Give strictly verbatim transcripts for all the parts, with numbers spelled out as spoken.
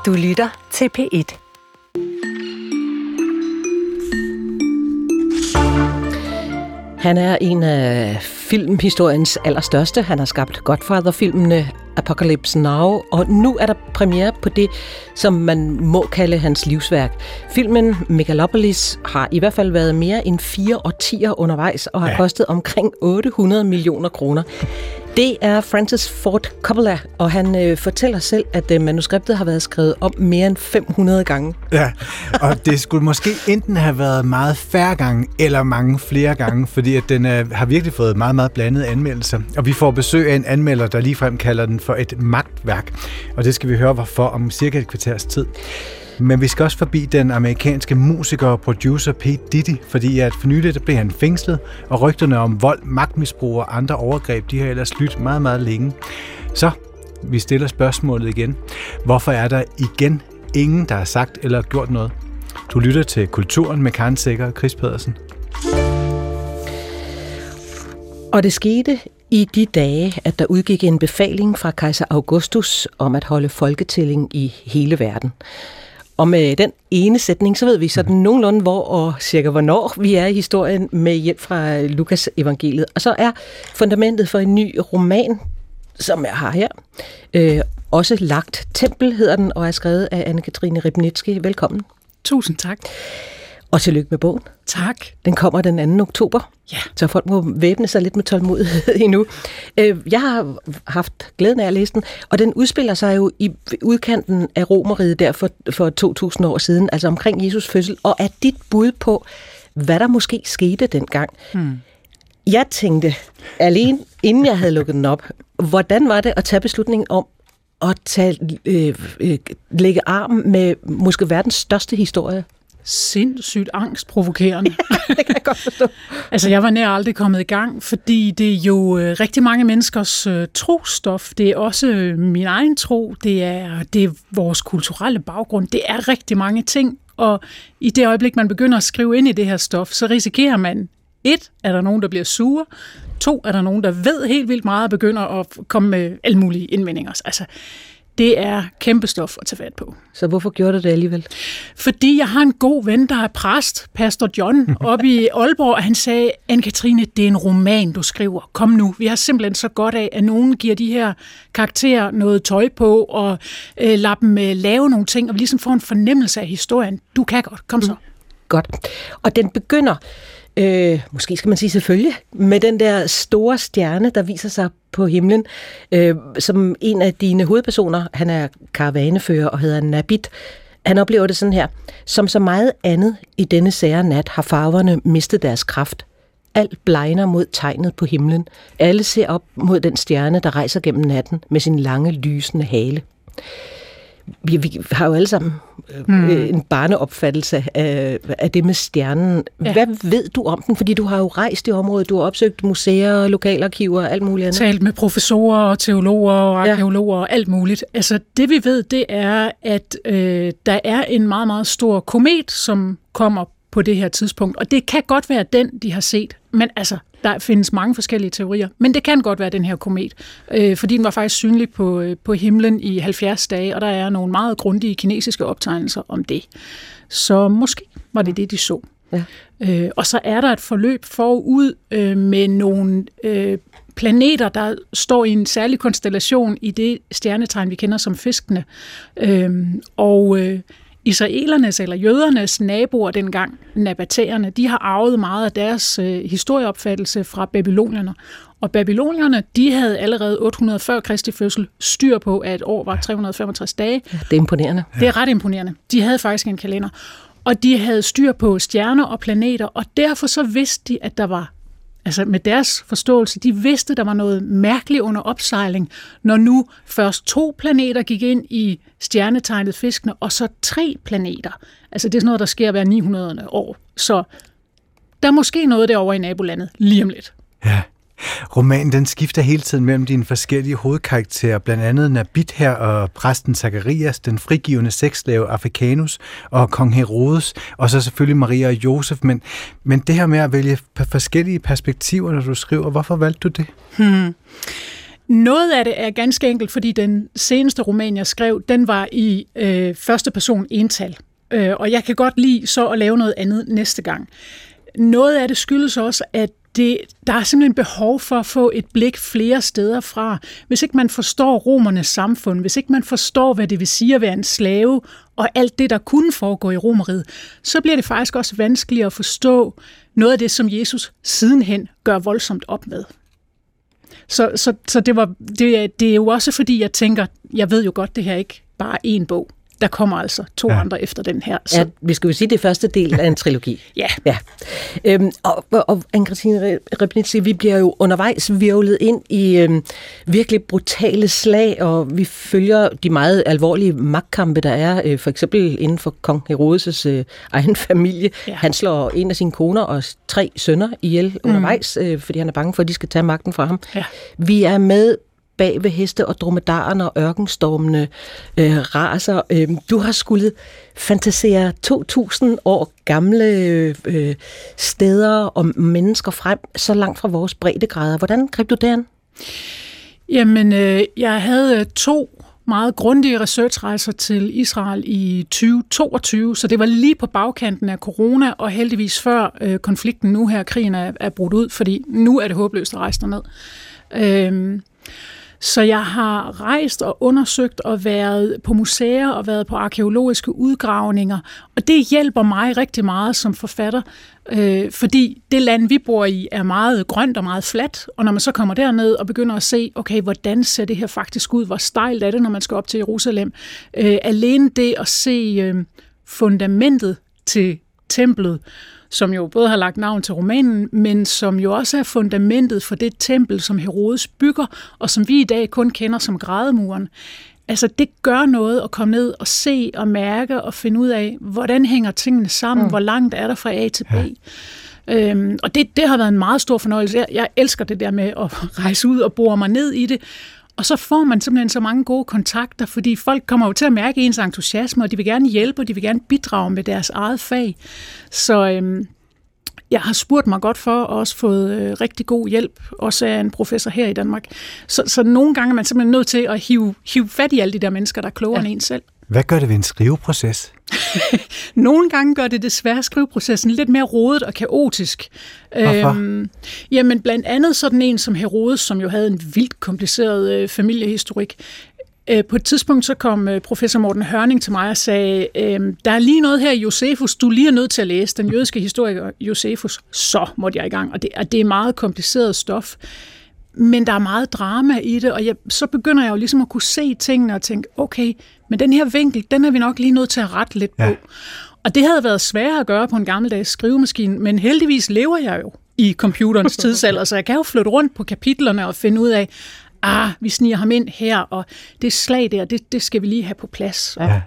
Du lytter til P et. Han er en af filmhistoriens allerstørste. Han har skabt Godfather-filmene, Apocalypse Now, og nu er der premiere på det, som man må kalde hans livsværk. Filmen Megalopolis har i hvert fald været mere end fire årtier undervejs og har ja. kostet omkring otte hundrede millioner kroner. Det er Francis Ford Coppola, og han øh, fortæller selv, at øh, manuskriptet har været skrevet om mere end fem hundrede gange. Ja, og det skulle måske enten have været meget færre gange, eller mange flere gange, fordi at den øh, har virkelig fået meget, meget blandede anmeldelser. Og vi får besøg af en anmelder, der ligefrem kalder den for et magtværk. Og det skal vi høre, hvorfor om cirka et kvarters tid. Men vi skal også forbi den amerikanske musiker og producer P. Diddy, fordi at for nylig blev han fængslet, og rygterne om vold, magtmisbrug og andre overgreb, de har ellers lyttet meget, meget længe. Så vi stiller spørgsmålet igen. Hvorfor er der igen ingen, der har sagt eller gjort noget? Du lytter til Kulturen med Karen Secher og Chris Pedersen. Og det skete i de dage, at der udgik en befaling fra kejser Augustus om at holde folketælling i hele verden. Og med den ene sætning, så ved vi sådan nogenlunde, hvor og cirka hvornår vi er i historien med hjælp fra Lukas evangeliet. Og så er fundamentet for en ny roman, som jeg har her, øh, også lagt. Tempel hedder den, og er skrevet af Anne-Katrine Ribnitsky. Velkommen. Tusind tak. Og tillykke med bogen. Tak. Den kommer den anden oktober, ja. Så folk må væbne sig lidt med tålmodighed endnu. Jeg har haft glæden af at læse den, og den udspiller sig jo i udkanten af Romerriget der for, for to tusind år siden, altså omkring Jesus fødsel, og er dit bud på, hvad der måske skete dengang. Hmm. Jeg tænkte, alene inden jeg havde lukket den op, hvordan var det at tage beslutningen om at tage, øh, øh, lægge arm med måske verdens største historie? Sindssygt angstprovokerende. Det kan jeg godt forstå. Altså, jeg var nær aldrig kommet i gang, fordi det er jo øh, rigtig mange menneskers øh, trostof. Det er også øh, min egen tro. Det er, det er vores kulturelle baggrund. Det er rigtig mange ting. Og i det øjeblik, man begynder at skrive ind i det her stof, så risikerer man, et, er der nogen, der bliver sure. To, er der nogen, der ved helt vildt meget og begynder at komme med alle mulige indvendinger. Altså, det er kæmpe stof at tage fat på. Så hvorfor gjorde du det alligevel? Fordi jeg har en god ven, der er præst, Pastor John, oppe i Aalborg, og han sagde, Anne-Katrine, det er en roman, du skriver. Kom nu, vi har simpelthen så godt af, at nogen giver de her karakterer noget tøj på, og øh, lader dem øh, lave nogle ting, og vi ligesom får en fornemmelse af historien. Du kan godt, kom så. Mm. Godt. Og den begynder, øh, måske skal man sige selvfølgelig, med den der store stjerne, der viser sig på himlen, øh, som en af dine hovedpersoner, han er karavanefører og hedder Nabit. Han oplever det sådan her: som så meget andet i denne sære nat har farverne mistet deres kraft. Alt blegner mod tegnet på himlen. Alle ser op mod den stjerne, der rejser gennem natten med sin lange, lysende hale. Vi, vi har jo alle sammen hmm. øh, en barneopfattelse af, af det med stjernen. Ja. Hvad ved du om den? Fordi du har jo rejst i området, du har opsøgt museer, lokalarkiver og alt muligt andet. Talt med professorer og teologer og arkeologer ja. og alt muligt. Altså det vi ved, det er, at øh, der er en meget, meget stor komet, som kommer på det her tidspunkt. Og det kan godt være den, de har set. Men altså, der findes mange forskellige teorier. Men det kan godt være den her komet. Øh, fordi den var faktisk synlig på, øh, på himlen i halvfjerds dage, og der er nogle meget grundige kinesiske optegnelser om det. Så måske var det det, de så. Ja. Øh, og så er der et forløb forud øh, med nogle øh, planeter, der står i en særlig konstellation i det stjernetegn, vi kender som fiskene. Øh, og øh, israelernes eller jødernes naboer dengang, nabateerne, de har arvet meget af deres øh, historieopfattelse fra babylonierne. Og babylonierne, de havde allerede otte hundrede før Kristi fødsel styr på, at et år var tre hundrede femogtres dage. Ja, det er imponerende. Det er ret imponerende. De havde faktisk en kalender. Og de havde styr på stjerner og planeter, og derfor så vidste de, at der var, altså med deres forståelse, de vidste, at der var noget mærkeligt under opsejling, når nu først to planeter gik ind i stjernetegnet fiskene, og så tre planeter. Altså det er sådan noget, der sker hver ni hundrede år. Så der er måske noget derovre i nabolandet lige om lidt. Ja. Romanen den skifter hele tiden mellem dine forskellige hovedkarakterer, blandt andet Nabit her og præsten Zacharias, den frigivende sexslave Africanus og kong Herodes, og så selvfølgelig Maria og Josef. Men, men det her med at vælge forskellige perspektiver, når du skriver, hvorfor valgte du det? Hmm. Noget af det er ganske enkelt, fordi den seneste roman, jeg skrev, den var i øh, første person ental. Øh, og jeg kan godt lide så at lave noget andet næste gang. Noget af det skyldes også, at det, der er simpelthen behov for at få et blik flere steder fra. Hvis ikke man forstår romernes samfund, hvis ikke man forstår, hvad det vil sige at være en slave, og alt det, der kunne foregå i Romeriet, så bliver det faktisk også vanskeligt at forstå noget af det, som Jesus sidenhen gør voldsomt op med. Så, så, så det, var, det, det er jo også fordi, jeg tænker, jeg ved jo godt, det her ikke bare er én bog. Der kommer altså to ja. andre efter den her. Så. Ja, vi skal jo sige, det er første del af en trilogi. ja. ja. Øhm, og, og Anne-Kristine Repnitz, vi bliver jo undervejs virvlet ind i øhm, virkelig brutale slag, og vi følger de meget alvorlige magtkampe, der er, øh, for eksempel inden for kong Herodes' øh, egen familie. Ja. Han slår en af sine koner og tre sønner ihjel mm. undervejs, øh, fordi han er bange for, at de skal tage magten fra ham. Ja. Vi er med bag ved heste og dromedaren og ørkenstormende øh, raser. Øh, du har skulle fantasere to tusind år gamle øh, steder og mennesker frem, så langt fra vores breddegrader. Hvordan greb du det an? Jamen, øh, jeg havde to meget grundige researchrejser til Israel i tyve toogtyve, så det var lige på bagkanten af corona, og heldigvis før øh, konflikten nu her, krigen er, er brudt ud, fordi nu er det håbløst at rejse derned. Øh, Så jeg har rejst og undersøgt og været på museer og været på arkæologiske udgravninger, og det hjælper mig rigtig meget som forfatter, øh, fordi det land, vi bor i, er meget grønt og meget fladt, og når man så kommer derned og begynder at se, okay, hvordan ser det her faktisk ud, hvor stejlt er det, når man skal op til Jerusalem, øh, alene det at se øh, fundamentet til templet, som jo både har lagt navn til romanen, men som jo også er fundamentet for det tempel, som Herodes bygger, og som vi i dag kun kender som Grædemuren. Altså, det gør noget at komme ned og se og mærke og finde ud af, hvordan hænger tingene sammen, mm. hvor langt er der fra A til B. Ja. Øhm, og det, det har været en meget stor fornøjelse. Jeg, jeg elsker det der med at rejse ud og bore mig ned i det, og så får man simpelthen så mange gode kontakter, fordi folk kommer jo til at mærke ens entusiasme, og de vil gerne hjælpe, og de vil gerne bidrage med deres eget fag. Så øhm, jeg har spurgt mig godt for, og også fået øh, rigtig god hjælp, også af en professor her i Danmark. Så, så nogle gange er man simpelthen nødt til at hive, hive fat i alle de der mennesker, der er klogere ja. end en selv. Hvad gør det ved en skriveproces? Nogle gange gør det desværre skriveprocessen lidt mere rodet og kaotisk. Hvorfor? Øhm, jamen blandt andet sådan en som Herodes, som jo havde en vildt kompliceret øh, familiehistorik. Øh, på et tidspunkt så kom øh, professor Morten Hørning til mig og sagde, øh, der er lige noget her i Josephus, du lige er nødt til at læse, den jødiske historiker Josephus. Så måtte jeg i gang, og det, og det er meget kompliceret stof. Men der er meget drama i det, og jeg, så begynder jeg jo ligesom at kunne se tingene og tænke, okay, men den her vinkel, den er vi nok lige nødt til at rette lidt ja. på. Og det havde været sværere at gøre på en gammeldags skrivemaskine, men heldigvis lever jeg jo i computerens tidsalder, så jeg kan jo flytte rundt på kapitlerne og finde ud af, ah, vi sniger ham ind her, og det slag der, det, det skal vi lige have på plads. Ja.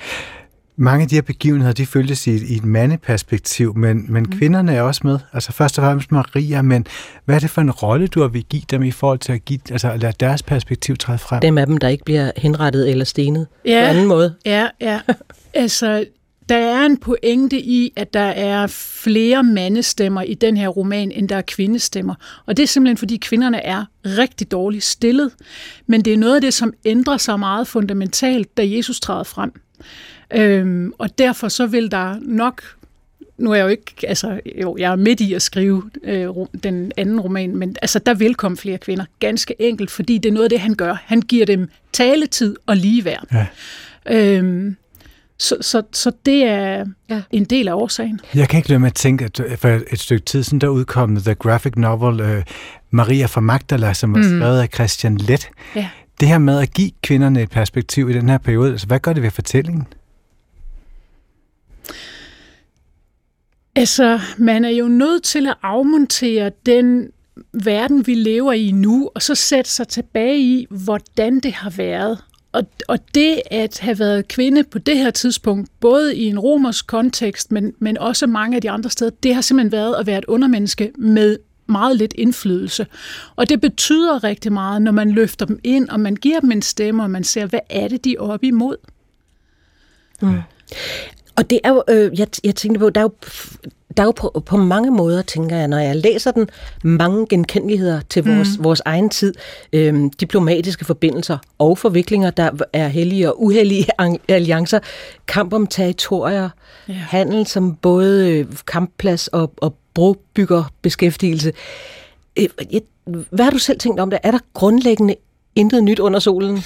Mange af de her begivenheder, de følges i, i et mandeperspektiv, men, men mm. kvinderne er også med. Altså først og fremmest Maria, men hvad er det for en rolle, du vil give dem i forhold til at give, altså lade deres perspektiv træde frem? Dem af dem, der ikke bliver henrettet eller stenet ja, på anden måde. Ja, ja. Altså, der er en pointe i, at der er flere mandestemmer i den her roman, end der er kvindestemmer. Og det er simpelthen, fordi kvinderne er rigtig dårligt stillet. Men det er noget af det, som ændrer sig meget fundamentalt, da Jesus træder frem. Øhm, og derfor så vil der nok, nu er jeg jo ikke, altså jo, jeg er midt i at skrive øh, den anden roman, men altså der vil komme flere kvinder, ganske enkelt, fordi det er noget af det, han gør. Han giver dem taletid og ligeværd. Ja. Øhm, så, så, så det er ja. en del af årsagen. Jeg kan ikke lade med at tænke, at for et stykke tid siden, der udkom the graphic novel øh, Maria fra Magdala, som var skrevet mm. af Christian Leth. Ja. Det her med at give kvinderne et perspektiv i den her periode, altså hvad gør det ved fortællingen? Altså, man er jo nødt til at afmontere den verden, vi lever i nu, og så sætte sig tilbage i, hvordan det har været. Og, og det at have været kvinde på det her tidspunkt, både i en romersk kontekst, men, men også mange af de andre steder, det har simpelthen været at være et undermenneske med meget lidt indflydelse. Og det betyder rigtig meget, når man løfter dem ind, og man giver dem en stemme, og man ser, hvad er det, de er oppe imod. Mm. Og det er jo, øh, jeg, jeg tænkte på, der er jo, der er jo på, på mange måder, tænker jeg, når jeg læser den, mange genkendeligheder til vores, mm. vores egen tid. Øhm, diplomatiske forbindelser og forviklinger, der er hellige og uhellige alliancer, kamp om territorier, ja. handel som både kampplads og, og brobyggerbeskæftigelse. Hvad har du selv tænkt om det? Er der grundlæggende intet nyt under solen?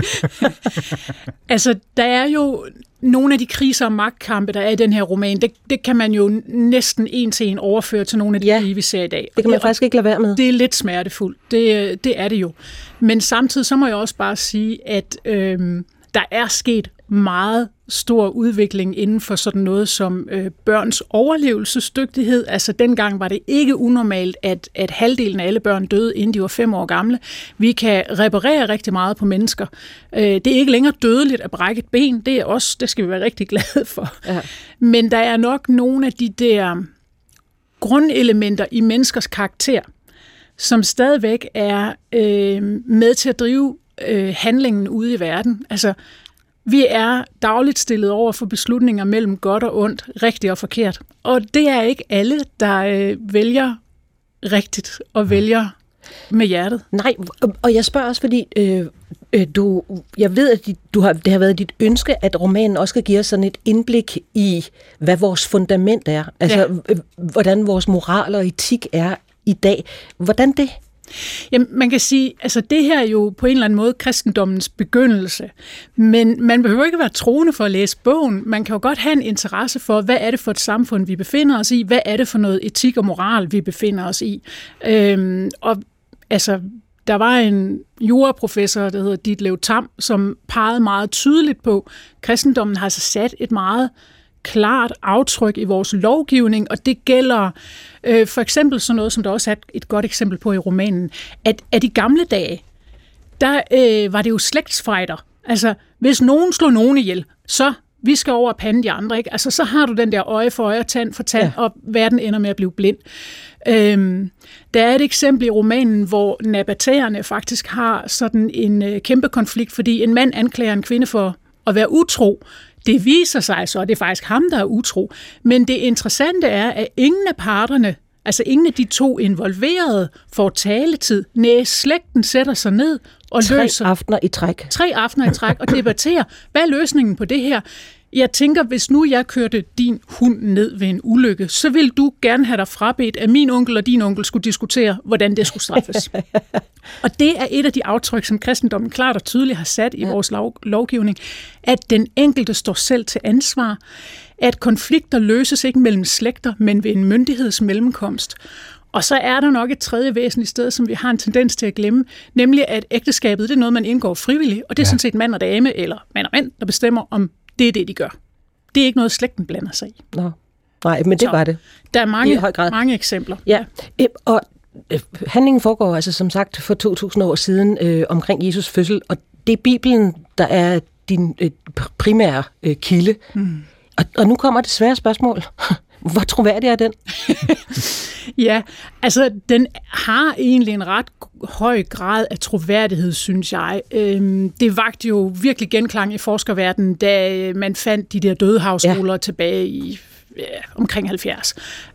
Altså, der er jo nogle af de kriser og magtkampe, der er i den her roman, det, det kan man jo næsten en til en overføre til nogle af de ja, krige, vi ser i dag. Det kan man faktisk ikke lade være med. Det er lidt smertefuldt. Det, det er det jo. Men samtidig så må jeg også bare sige, at øhm, der er sket meget stor udvikling inden for sådan noget som øh, børns overlevelsesdygtighed. Altså dengang var det ikke unormalt, at, at halvdelen af alle børn døde, inden de var fem år gamle. Vi kan reparere rigtig meget på mennesker. Øh, det er ikke længere dødeligt at brække et ben. Det er også, det skal vi være rigtig glade for. Ja. Men der er nok nogle af de der grundelementer i menneskers karakter, som stadigvæk er øh, med til at drive øh, handlingen ude i verden. Altså vi er dagligt stillet over for beslutninger mellem godt og ondt, rigtigt og forkert. Og det er ikke alle, der øh, vælger rigtigt og vælger med hjertet. Nej, og jeg spørger også, fordi øh, øh, du, jeg ved, at du har, det har været dit ønske, at romanen også skal give os sådan et indblik i, hvad vores fundament er. Altså, ja. øh, hvordan vores moral og etik er i dag. Hvordan det? Jamen, man kan sige, altså det her er jo på en eller anden måde kristendommens begyndelse, men man behøver ikke være troende for at læse bogen. Man kan jo godt have en interesse for, hvad er det for et samfund, vi befinder os i? Hvad er det for noget etik og moral, vi befinder os i? Øhm, og altså, der var en juraprofessor, der hedder Ditlev Tamm, som pegede meget tydeligt på, at kristendommen har altså sat et meget klart aftryk i vores lovgivning, og det gælder øh, for eksempel sådan noget, som der også er et, et godt eksempel på i romanen, at, at i gamle dage, der øh, var det jo slægtsfejder. Altså, hvis nogen slår nogen ihjel, så vi skal over og pande de andre, ikke? Altså, så har du den der øje for øje, tand for tand, ja. Og verden ender med at blive blind. Øhm, der er et eksempel i romanen, hvor nabatæerne faktisk har sådan en øh, kæmpe konflikt, fordi en mand anklager en kvinde for at være utro. Det viser sig så, at det er faktisk ham, der er utro. Men det interessante er, at ingen af parterne, altså ingen af de to involverede, får taletid. Næh, slægten sætter sig ned og tre løser... Tre aftener i træk. Tre aftener i træk og debatterer, hvad er løsningen på det her? Jeg tænker, hvis nu jeg kørte din hund ned ved en ulykke, så ville du gerne have dig frabedt, at min onkel og din onkel skulle diskutere, hvordan det skulle straffes. Og det er et af de aftryk, som kristendommen klart og tydeligt har sat i ja. vores lov- lovgivning, at den enkelte står selv til ansvar, at konflikter løses ikke mellem slægter, men ved en myndighedsmellemkomst. Og så er der nok et tredje væsentligt sted, som vi har en tendens til at glemme, nemlig at ægteskabet det er noget, man indgår frivilligt, og det er ja. sådan set mand og dame, eller mand og mand, der bestemmer, om det er det, de gør. Det er ikke noget, slægten blander sig i. Nå. Nej, men det så, var det. Der er mange, mange eksempler. Ja, og øh, handlingen foregår altså som sagt for to tusind år siden øh, omkring Jesus fødsel, og det er Bibelen, der er din øh, primære øh, kilde. Mm. Og, og nu kommer det svære spørgsmål. Hvor troværdig er den? Ja, altså den har egentlig en ret høj grad af troværdighed, synes jeg. Det vagte jo virkelig genklang i forskerverdenen, da man fandt de der dødehavsruller ja. tilbage i ja, omkring halvfjerds.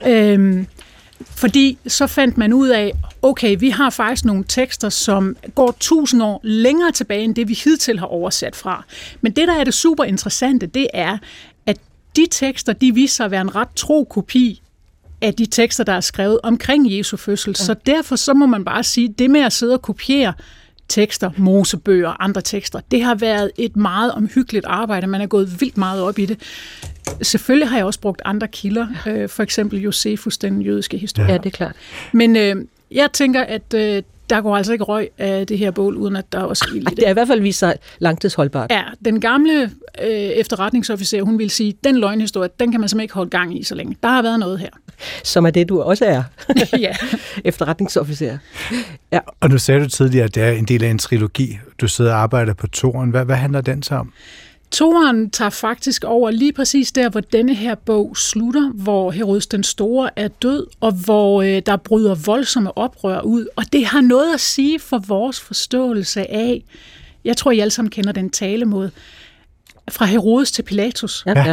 Fordi så fandt man ud af, okay, vi har faktisk nogle tekster, som går tusind år længere tilbage, end det vi hidtil har oversat fra. Men det, der er det super interessante, det er, at de tekster, de viser sig at være en ret tro kopi af de tekster, der er skrevet omkring Jesu fødsel. Ja. Så derfor så må man bare sige, at det med at sidde og kopiere tekster, mosebøger og andre tekster, det har været et meget omhyggeligt arbejde. Man er gået vildt meget op i det. Selvfølgelig har jeg også brugt andre kilder, øh, for eksempel Josefus, den jødiske historie. Ja, det er klart. Men øh, jeg tænker, at øh, der går altså ikke røg af det her bål, uden at der også er ild i det. Det er i hvert fald vist sig langtidsholdbart. Ja, den gamle øh, efterretningsofficer, hun vil sige, den løgnhistorie, den kan man simpelthen ikke holde gang i så længe. Der har været noget her. Som er det, du også er. Ja. Efterretningsofficer. Ja. Og nu sagde du tidligere, at det er en del af en trilogi. Du sidder og arbejder på toeren. Hvad, hvad handler den så om? Toeren tager faktisk over lige præcis der, hvor denne her bog slutter, hvor Herodes den Store er død, og hvor øh, der bryder voldsomme oprør ud. Og det har noget at sige for vores forståelse af, jeg tror, I alle sammen kender den talemåde, fra Herodes til Pilatus. Ja. Ja.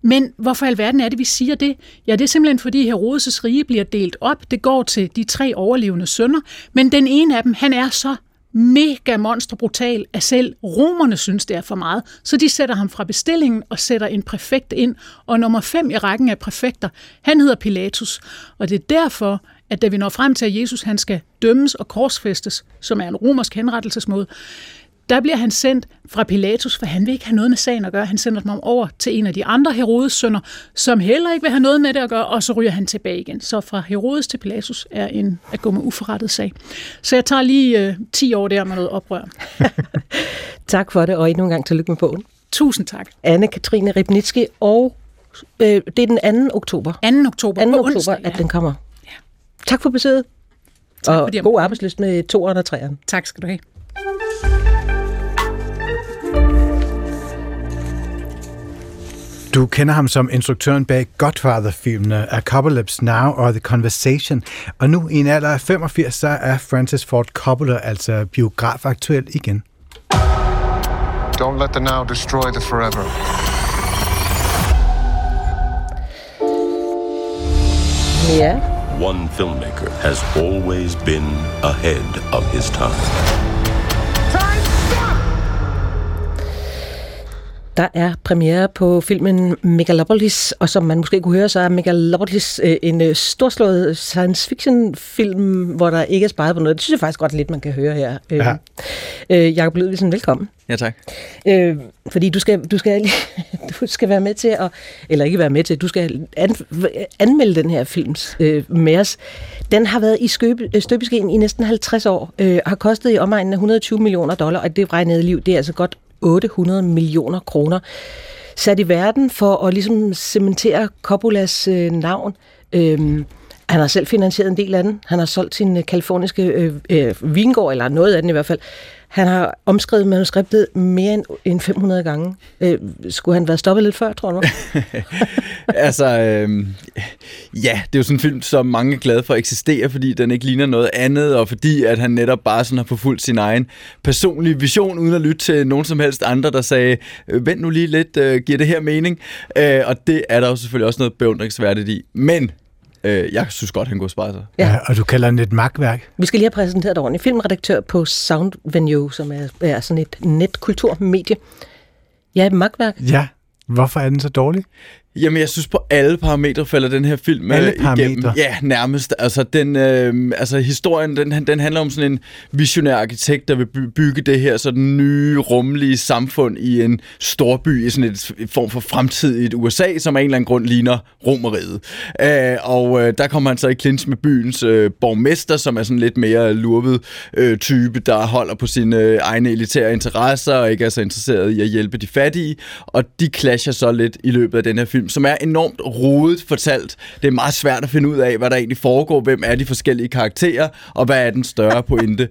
Men hvorfor i alverden er det, vi siger det? Ja, det er simpelthen fordi Herodes' rige bliver delt op. Det går til de tre overlevende sønner, men den ene af dem, han er så mega monsterbrutal, at selv romerne synes, det er for meget. Så de sætter ham fra bestillingen og sætter en præfekt ind. Og nummer fem i rækken af præfekter, han hedder Pilatus. Og det er derfor, at da vi når frem til, at Jesus han skal dømmes og korsfæstes, som er en romersk henrettelsesmåde, der bliver han sendt fra Pilatus, for han vil ikke have noget med sagen at gøre. Han sender dem over til en af de andre Herodes sønner, som heller ikke vil have noget med det at gøre, og så ryger han tilbage igen. Så fra Herodes til Pilatus er en at gå med uforrettet sag. Så jeg tager lige øh, ti år der med noget oprør. Tak for det, og endnu en gang tillykke med bogen. Tusind tak. Anne-Katrine Ribnitsky, og øh, det er den anden oktober. anden oktober. anden på oktober, onsdag, ja. at den kommer. Ja. Tak for besøget. Tak og for god arbejdslyst med toeren og treeren. Tak skal du have. Du kender ham som instruktøren bag Godfather-filmene Apocalypse Now og The Conversation. Og nu i en alder af femogfirs, så er Francis Ford Coppola altså biografaktuel igen. Don't let the now destroy the forever. Ja. One filmmaker has always been ahead of his time. Der er premiere på filmen Megalopolis, og som man måske kunne høre, så er Megalopolis øh, en øh, storslået science fiction film, hvor der ikke er sparet på noget. Det synes jeg faktisk godt lidt, man kan høre her. Øh, ja. øh, Jakob Ludvigsen, velkommen. Ja, tak. Øh, fordi du skal, du, skal, du skal være med til at, eller ikke være med til, du skal an, anmelde den her film øh, med os. Den har været i skøbe, støbeskeen i næsten halvtreds år, øh, har kostet i omegnen af et hundrede og tyve millioner dollar, og det regnede liv, det er altså godt otte hundrede millioner kroner, sat i verden for at ligesom cementere Coppolas øh, navn. Øhm, han har selv finansieret en del af den. Han har solgt sin kaliforniske øh, øh, vingård, eller noget af den i hvert fald. Han har omskrevet manuskriptet mere end, end fem hundrede gange. Øh, skulle han være stoppet lidt før, tror du? altså, øh, ja, det er jo sådan en film, som mange er glade for at eksistere, fordi den ikke ligner noget andet, og fordi at han netop bare sådan har forfulgt sin egen personlige vision, uden at lytte til nogen som helst andre, der sagde, vent nu lige lidt, øh, giver det her mening? Øh, og det er der jo selvfølgelig også noget beundringsværdigt i. Men jeg synes godt, han kunne spare sig. Ja. Ja, og du kalder den et magtværk. Vi skal lige have præsenteret dig ordentligt. Filmredaktør på Sound Venue, som er, er sådan et netkulturmedie. Ja, et magtværk. Ja, hvorfor er den så dårlig? Jamen, jeg synes på alle parametre falder den her film alle igennem. Ja, nærmest. Altså, den, øh, altså historien, den, den handler om sådan en visionær arkitekt, der vil bygge det her sådan nye, rummelige samfund i en storby, i sådan et, et form for fremtidigt U S A, som af en eller anden grund ligner Romeriet. Øh, og øh, der kommer han så i clinch med byens øh, borgmester, som er sådan lidt mere lurvet øh, type, der holder på sine øh, egne elitære interesser, og ikke er så interesseret i at hjælpe de fattige. Og de clasher så lidt i løbet af den her film, som er enormt rodet fortalt. Det er meget svært at finde ud af, hvad der egentlig foregår, hvem er de forskellige karakterer, og hvad er den større pointe.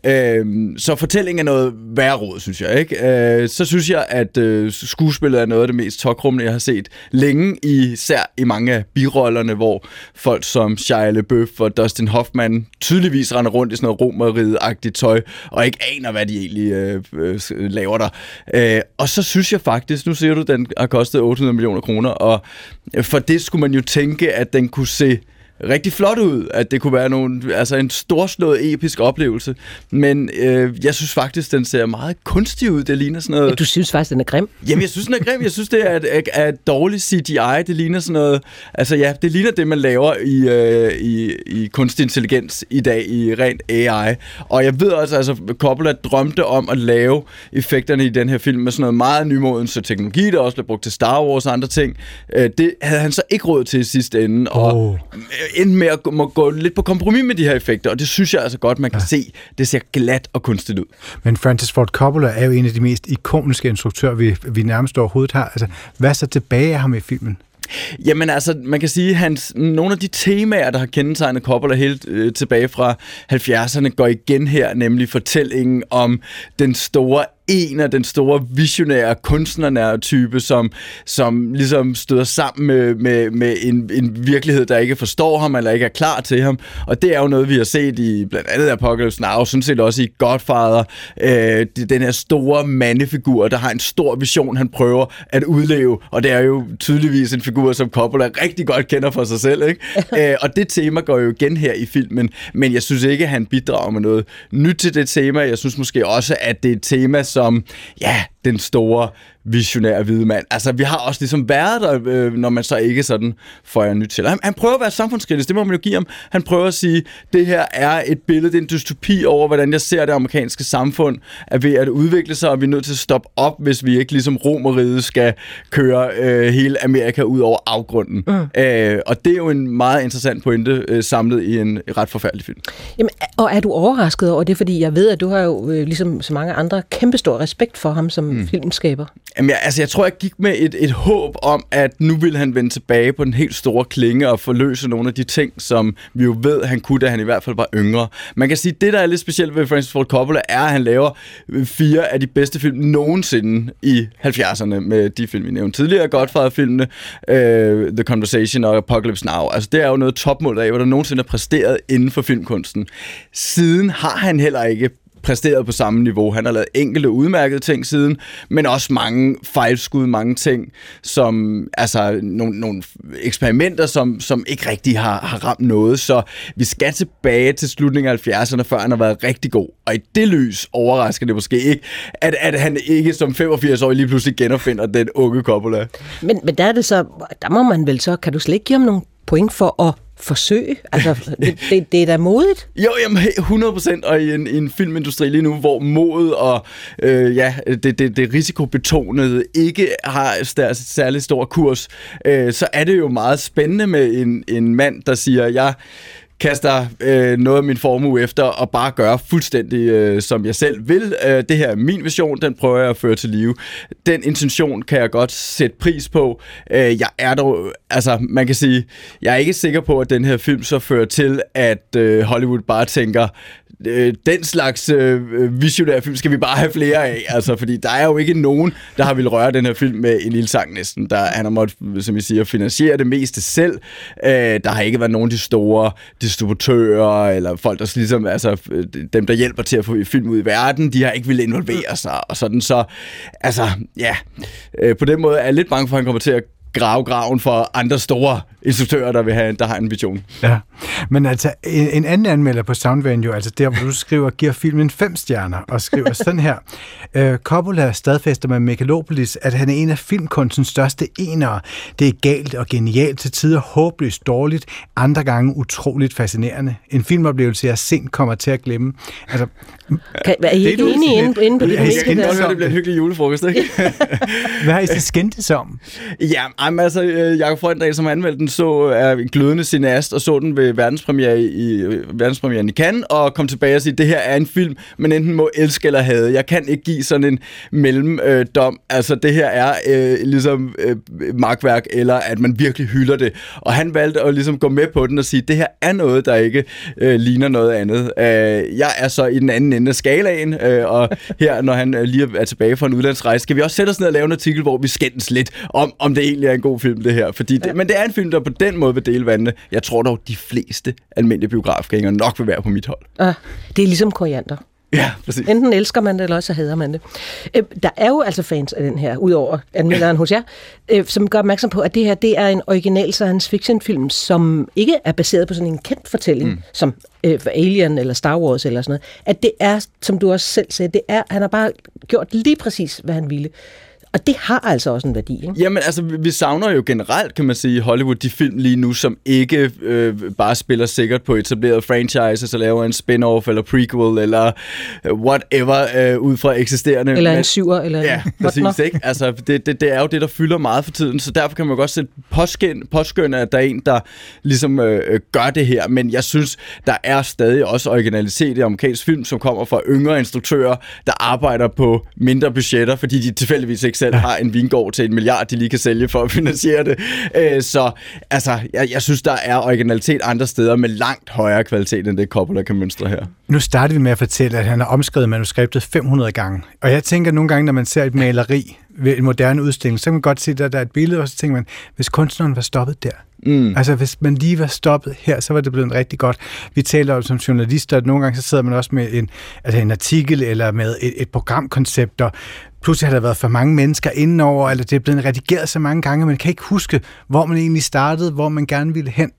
øhm, så fortællingen er noget værre rod, synes jeg. Ikke? Øh, så synes jeg, at øh, skuespillet er noget af det mest tokrummende, jeg har set længe, især i mange af birollerne, hvor folk som Shia LaBeouf og Dustin Hoffman tydeligvis render rundt i sådan noget romeriet-agtigt tøj, og ikke aner, hvad de egentlig øh, øh, laver der. Øh, og så synes jeg faktisk, nu ser du, den har kostet otte hundrede millioner kroner, og for det skulle man jo tænke, at den kunne se rigtig flot ud, at det kunne være nogle, altså en storslået episk oplevelse, men øh, jeg synes faktisk, den ser meget kunstig ud. Det ligner sådan noget... Ja, du synes faktisk, den er grim? Jamen, jeg synes, den er grim. Jeg synes, det er et, er et dårligt C G I. Det ligner sådan noget... Altså ja, det ligner det, man laver i, øh, i, i kunstig intelligens i dag, i rent A I. Og jeg ved også, altså Coppola drømte om at lave effekterne i den her film med sådan noget meget nymodens teknologi, der også blev brugt til Star Wars og andre ting. Øh, det havde han så ikke råd til i sidste ende, og oh. endte med at må gå lidt på kompromis med de her effekter, og det synes jeg altså godt, man kan ja. se. Det ser glat og kunstigt ud. Men Francis Ford Coppola er jo en af de mest ikoniske instruktører, vi, vi nærmest overhovedet har. Altså, hvad er så tilbage af ham i filmen? Jamen altså, man kan sige, at nogle af de temaer, der har kendetegnet Coppola helt øh, tilbage fra halvfjerdserne, går igen her, nemlig fortællingen om den store en af den store visionære kunstnernære type, som, som ligesom støder sammen med, med, med en, en virkelighed, der ikke forstår ham, eller ikke er klar til ham. Og det er jo noget, vi har set i blandt andet Apocalypse Now, sådan set også i Godfather. Øh, den her store mandefigur, der har en stor vision, han prøver at udleve, og det er jo tydeligvis en figur, som Coppola rigtig godt kender for sig selv, ikke? øh, og det tema går jo igen her i filmen, men jeg synes ikke, at han bidrager med noget nyt til det tema. Jeg synes måske også, at det er et tema, som, ja, den store visionære hvide mand. Altså, vi har også ligesom været der, øh, når man så ikke sådan får nyt til. Han, han prøver at være samfundskritisk, det må man jo give ham. Han prøver at sige, det her er et billede, det er en dystopi over, hvordan jeg ser det amerikanske samfund er ved at udvikle sig, og vi er nødt til at stoppe op, hvis vi ikke ligesom Romerriget skal køre øh, hele Amerika ud over afgrunden. Mm. Øh, og det er jo en meget interessant pointe, øh, samlet i en ret forfærdelig film. Jamen, og er du overrasket over det? Fordi jeg ved, at du har jo, øh, ligesom så mange andre, kæmpestor respekt for ham som mm. filmskaber. Jamen, jeg, altså, jeg tror, jeg gik med et, et håb om, at nu vil han vende tilbage på den helt store klinge og forløse nogle af de ting, som vi jo ved, han kunne, da han i hvert fald var yngre. Man kan sige, at det, der er lidt specielt ved Francis Ford Coppola, er, at han laver fire af de bedste film nogensinde i halvfjerdserne med de film, vi nævnte tidligere. Godfather-filmene, uh, The Conversation og Apocalypse Now. Altså, det er jo noget topmål af, hvad der nogensinde er præsteret inden for filmkunsten. Siden har han heller ikke præsteret på samme niveau. Han har lavet enkelte udmærkede ting siden, men også mange fejlskud, mange ting, som, altså, nogle, nogle eksperimenter, som, som ikke rigtig har, har ramt noget. Så vi skal tilbage til slutningen af halvfjerdserne, før han har været rigtig god. Og i det lys overrasker det måske ikke, at, at han ikke som femogfirs-årig lige pludselig genopfinder den unge Coppola. Men, men der er det så, der må man vel så, kan du slet ikke give ham nogle point for at forsøg? Altså, det, det, det er da modigt. Jo, jamen, hundrede procent, og i en, i en filmindustri lige nu, hvor modet og øh, ja, det, det, det risikobetonede ikke har stær, særlig stor kurs, øh, så er det jo meget spændende med en, en mand, der siger, jeg kaster øh, noget af min formue efter og bare gør fuldstændig, øh, som jeg selv vil. Øh, det her er min vision, den prøver jeg at føre til live. Den intention kan jeg godt sætte pris på. Øh, jeg er dog, altså man kan sige, jeg er ikke sikker på, at den her film så fører til, at øh, Hollywood bare tænker, den slags øh, visionære film skal vi bare have flere af, altså, fordi der er jo ikke nogen, der har vil røre den her film med en lille sang næsten. Der, han har måttet, som jeg siger, finansiere det meste selv. Øh, der har ikke været nogen af de store distributører, eller folk, der ligesom, altså, dem, der hjælper til at få film ud i verden, de har ikke vil involvere sig, og sådan så, altså, ja, øh, på den måde er jeg lidt bange for, at han kommer til at grave graven for andre store instruktører, der vil have, der har en vision. Ja, men altså en, en anden anmelder på Soundvenue, altså der, hvor du skriver, giver filmen fem stjerner, og skriver sådan her. Øh, Coppola stadfæster med Megalopolis, at han er en af filmkunstens største enere. Det er galt og genialt, til tider håbløst dårligt, andre gange utroligt fascinerende. En filmoplevelse, jeg sent kommer til at glemme. Altså, kan, er I ikke enige inde, inde på det? Jeg kan godt høre, det bliver en hyggelig julefrokost, ikke? Hvad har I så skændtes om? Ja, altså, Jakob Frøndal, som anmeldte den, så er en glødende cineast og så den ved verdenspremiere i, verdenspremieren i Cannes, og kom tilbage og sige, det her er en film, man enten må elske eller hade. Jeg kan ikke give sådan en mellemdom. Altså, det her er øh, ligesom øh, magtværk, eller at man virkelig hylder det. Og han valgte at ligesom gå med på den og sige, det her er noget, der ikke øh, ligner noget andet. Øh, jeg er så i den anden ende af skalaen, øh, og her, når han øh, lige er tilbage fra en udlandsrejse, skal vi også sætte os ned og lave en artikel, hvor vi skændes lidt om, om det egentlig er en god film, det her. Fordi det, ja. Men det er en film, der på den måde vil dele vandene. Jeg tror dog, de fleste almindelige biografgængere nok vil være på mit hold. Ah, det er ligesom koriander. Ja, præcis. Enten elsker man det, eller også hader man det. Øh, der er jo altså fans af den her, udover anmelderen hos jer, øh, som gør opmærksom på, at det her det er en original science fiction film, som ikke er baseret på sådan en kendt fortælling, mm. som øh, Alien eller Star Wars eller sådan noget. At det er, som du også selv sagde, det er, han har bare gjort lige præcis, hvad han ville. Og det har altså også en værdi, ikke? Jamen, altså, vi savner jo generelt, kan man sige, i Hollywood, de film lige nu, som ikke øh, bare spiller sikkert på etablerede franchises og laver en spin-off eller prequel eller whatever øh, ud fra eksisterende. Eller en syver, eller ja, præcis, ikke? Altså, det, det, det er jo det, der fylder meget for tiden, så derfor kan man godt sætte påskynde, at der er en, der ligesom øh, gør det her, men jeg synes, der er stadig også originalitet i amerikansk film, som kommer fra yngre instruktører, der arbejder på mindre budgetter, fordi de tilfældigvis ikke selv har en vingård til en milliard, de lige kan sælge for at finansiere det. Øh, så altså, jeg, jeg synes, der er originalitet andre steder med langt højere kvalitet, end det Coppola kan mønstre her. Nu starter vi med at fortælle, at han har omskrevet manuskriptet fem hundrede gange. Og jeg tænker nogle gange, når man ser et maleri ved en moderne udstilling, så kan man godt se, at der er et billede, og så tænker man, hvis kunstneren var stoppet der. Mm. Altså, hvis man lige var stoppet her, så var det blevet rigtig godt. Vi taler om som journalister, at nogle gange så sidder man også med en, altså en artikel eller med et, et programkoncept, og pludselig har der været for mange mennesker indenover, eller det er blevet redigeret så mange gange, man kan ikke huske, hvor man egentlig startede, hvor man gerne ville hen.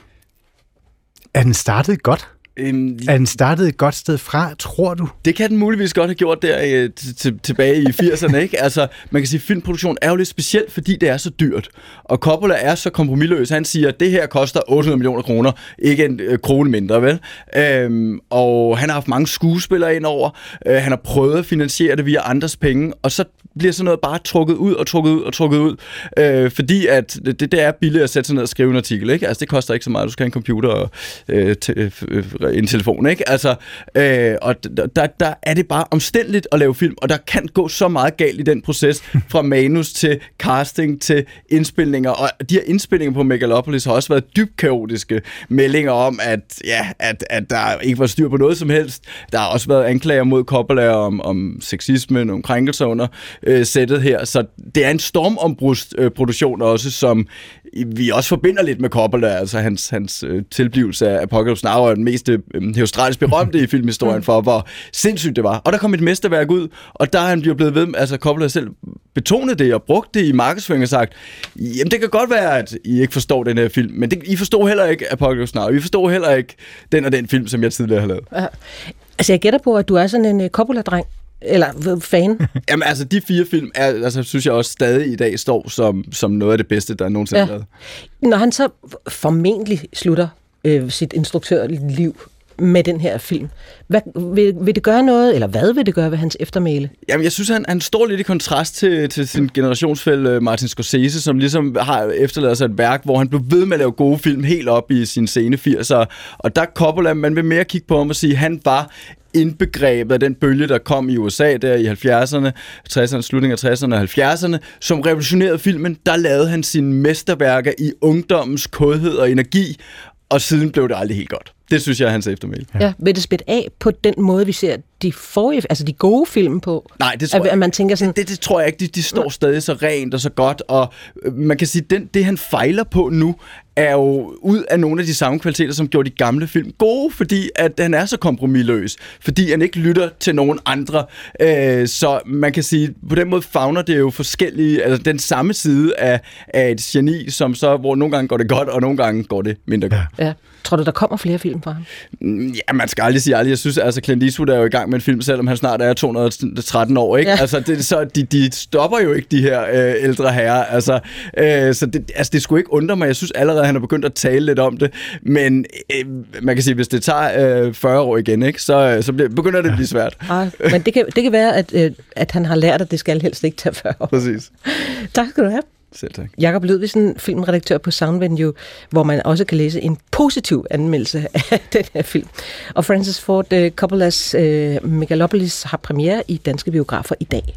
Er den startet godt? Um, er den startet et godt sted fra, tror du? Det kan den muligvis godt have gjort der t- t- tilbage i firserne, ikke? Altså, man kan sige, at filmproduktion er jo lidt specielt, fordi det er så dyrt. Og Coppola er så kompromisløs. Han siger, at det her koster otte hundrede millioner kroner, ikke en øh, krone mindre, vel? Øhm, og han har haft mange skuespillere indover. Øh, han har prøvet at finansiere det via andres penge, og så bliver sådan noget bare trukket ud og trukket ud og trukket ud. Øh, fordi at det, det er billigt at sætte sig ned og skrive en artikel, ikke? Altså, det koster ikke så meget. Du skal have en computer og øh, t- øh, en telefon, ikke? Altså, øh, og der, der er det bare omstændeligt at lave film, og der kan gå så meget galt i den proces, fra manus til casting til indspilninger, og de her indspilninger på Megalopolis har også været dybt kaotiske meldinger om, at, ja, at, at der ikke var styr på noget som helst. Der har også været anklager mod Coppola om, om sexisme, nogle krænkelser under øh, sættet her, så det er en stormombrusproduktion øh, også, som vi også forbinder lidt med Coppola, altså hans, hans øh, tilblivelse af Apocalypse Now er den mest øh, australisk berømte i filmhistorien for, hvor sindssygt det var. Og der kom et mesterværk ud, og der er han blevet ved, altså Coppola selv betonet det og brugt det i markedsføring og sagt, jamen det kan godt være, at I ikke forstår den her film, men det, I forstår heller ikke Apocalypse Now, I forstår heller ikke den og den film, som jeg tidligere har lavet. Ja. Altså jeg gætter på, at du er sådan en uh, Coppola-dreng. Eller fan? Jamen altså, de fire film, er, altså, synes jeg også stadig i dag står som, som noget af det bedste, der nogensinde har ja. været. Når han så formentlig slutter øh, sit instruktørliv med den her film, hvad, vil, vil det gøre noget, eller hvad vil det gøre ved hans eftermæle? Jamen, jeg synes, han, han står lidt i kontrast til, til sin generationsfælle Martin Scorsese, som ligesom har efterladet sig et værk, hvor han blev ved med at lave gode film helt op i sine sene firser. Og der Coppola, man vil mere kigge på ham og sige, at han var indbegrebet af den bølge, der kom i U S A der i halvfjerdserne, tresserne, slutningen af tresserne og halvfjerdserne, som revolutionerede filmen. Der lavede han sine mesterværker i ungdommens kodhed og energi, og siden blev det aldrig helt godt. Det synes jeg er hans eftermæle. Ja. Ja, vil det spætte af på den måde, vi ser de forrige, altså de gode film på? Nej, det tror at, jeg at man tænker sådan, det, det, det tror jeg ikke. De, de står stadig så rent og så godt, og man kan sige, den, det han fejler på nu, er jo ud af nogle af de samme kvaliteter, som gjorde de gamle film gode, fordi at han er så kompromisløs, fordi han ikke lytter til nogen andre. Øh, så man kan sige, på den måde favner det jo forskellige, altså den samme side af, af et geni, som så, hvor nogle gange går det godt, og nogle gange går det mindre godt. Ja. Tror du, der kommer flere film fra ham? Ja, man skal aldrig sige aldrig. Jeg synes, altså Clint Eastwood er jo i gang med en film, selvom han snart er to hundrede og tretten år, ikke? Ja. Altså, det, så de, de stopper jo ikke, de her øh, ældre herrer. Altså, øh, så det, altså, det skulle ikke undre mig. Jeg synes allerede, han har begyndt at tale lidt om det. Men øh, man kan sige, hvis det tager øh, fyrre år igen, ikke? Så, så bliver, begynder det at blive svært. Ja, men det kan, det kan være, at, øh, at han har lært, at det skal helst ikke tage fyrre år. Præcis. Tak skal du have. Selv tak. Jakob Ludvigsen, filmredaktør på Soundvenue, hvor man også kan læse en positiv anmeldelse af den her film. Og Francis Ford uh, Coppolas uh, Megalopolis har premiere i danske biografer i dag.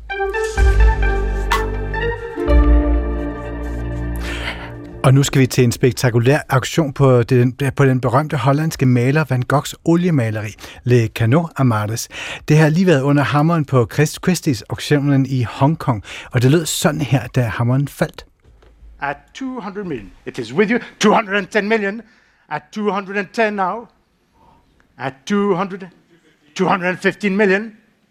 Og nu skal vi til en spektakulær auktion på den, på den berømte hollandske maler Van Goghs oliemaleri, Le Canot Amaris. Det har lige været under hammeren på Christ Christie's auktionen i Hongkong, og det lød sådan her, da hammeren faldt. At two hundred million. It is with you. two hundred ten million. At two hundred ten now. At two hundred. two hundred fifteen million.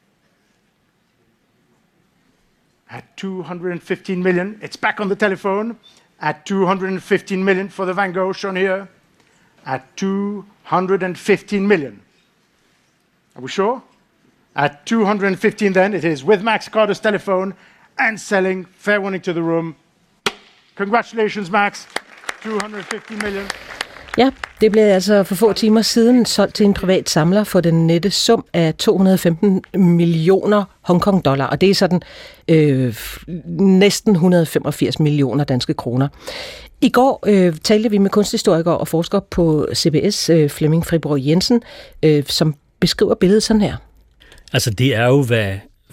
At two hundred fifteen million. It's back on the telephone. At two hundred fifteen million for the Van Gogh shown here. At two hundred fifteen million. Are we sure? At two hundred fifteen then, it is with Max Carter's telephone and selling. Fair warning to the room. Congratulations, Max. two hundred fifty million. Ja, det blev altså for få timer siden solgt til en privat samler for den nette sum af to hundrede femten millioner Hongkong dollar, og det er sådan øh, næsten et hundrede femogfirs millioner danske kroner. I går øh, talte vi med kunsthistoriker og forsker på C B S, øh, Flemming Friborg Jensen, øh, som beskriver billedet sådan her. Altså det er jo, hvad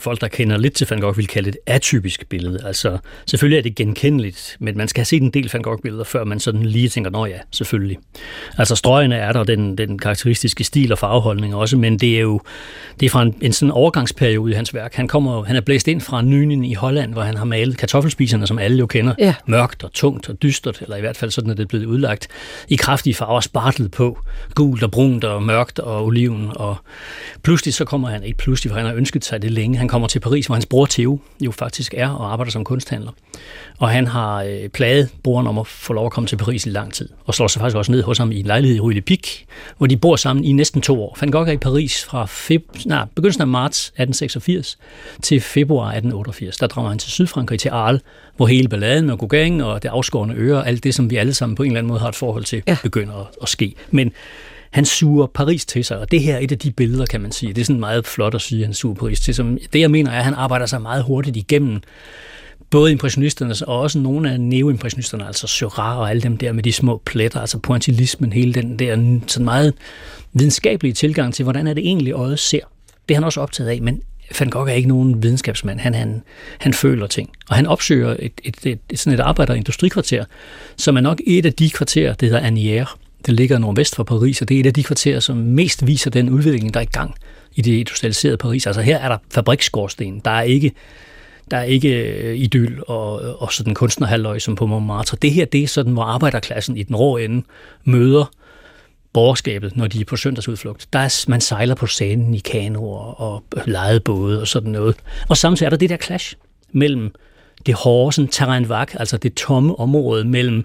folk, der kender lidt til Van Gogh, vil kalde et atypisk billede. Altså, selvfølgelig er det genkendeligt, men man skal have set en del Van Gogh-billeder, før man sådan lige tænker, nå ja, selvfølgelig. Altså, strøgene er der, den, den karakteristiske stil og farveholdning også, men det er jo det er fra en, en sådan overgangsperiode i hans værk. Han, kommer, han er blæst ind fra Nynen i Holland, hvor han har malet kartoffelspiserne, som alle jo kender. Ja. Mørkt og tungt og dystert, eller i hvert fald sådan, at det er blevet udlagt i kraftige farver, spartlet på. Gult og brunt og mørkt og oliven. Og pludselig så kommer han, ikke pludselig, for han har ønsket sig det længe. Han kommer til Paris, hvor hans bror Theo jo faktisk er og arbejder som kunsthandler. Og han har øh, plaget broren om at få lov at komme til Paris i lang tid. Og slår sig faktisk også ned hos ham i en lejlighed i Rue Le Pic, hvor de bor sammen i næsten to år. Van Gogh er i Paris fra feb- nej, begyndelsen af marts atten seksogfirs til februar atten otteogfirs. Der drager han til Sydfrankrig, til Arles, hvor hele balladen og Gauguin og det afskårne øre, og alt det, som vi alle sammen på en eller anden måde har et forhold til, ja. begynder at, at ske. Men han suger Paris til sig, og det her er et af de billeder, kan man sige. Det er sådan meget flot at sige, at han suger Paris til sig. Det, jeg mener, er, at han arbejder sig meget hurtigt igennem både impressionisterne og også nogle af neoimpressionisterne, altså Seurat og alle dem der med de små pletter, altså pointillismen, hele den der sådan meget videnskabelige tilgang til, hvordan er det egentlig øjet ser. Det er han også optaget af, men Van Gogh er ikke nogen videnskabsmand. Han, han, han føler ting. Og han opsøger et, et, et, et, sådan et arbejder- og industrikvarter, som er nok et af de kvarterer, det hedder Asnières. Det ligger nordvest for Paris, og det er et af de kvarterer, som mest viser den udvikling, der er i gang i det industrialiserede Paris. Altså her er der fabriksskorsten. Der er ikke, der er ikke idyl og, og sådan kunstnerhalløj som på Montmartre. Det her, det er sådan, hvor arbejderklassen i den rå ende møder borgerskabet, når de er på søndagsudflugt. Der er, man sejler på Seinen i kanoer og lejebåde og sådan noget. Og samtidig er der det der clash mellem det hårde, sådan terrain vague, altså det tomme område mellem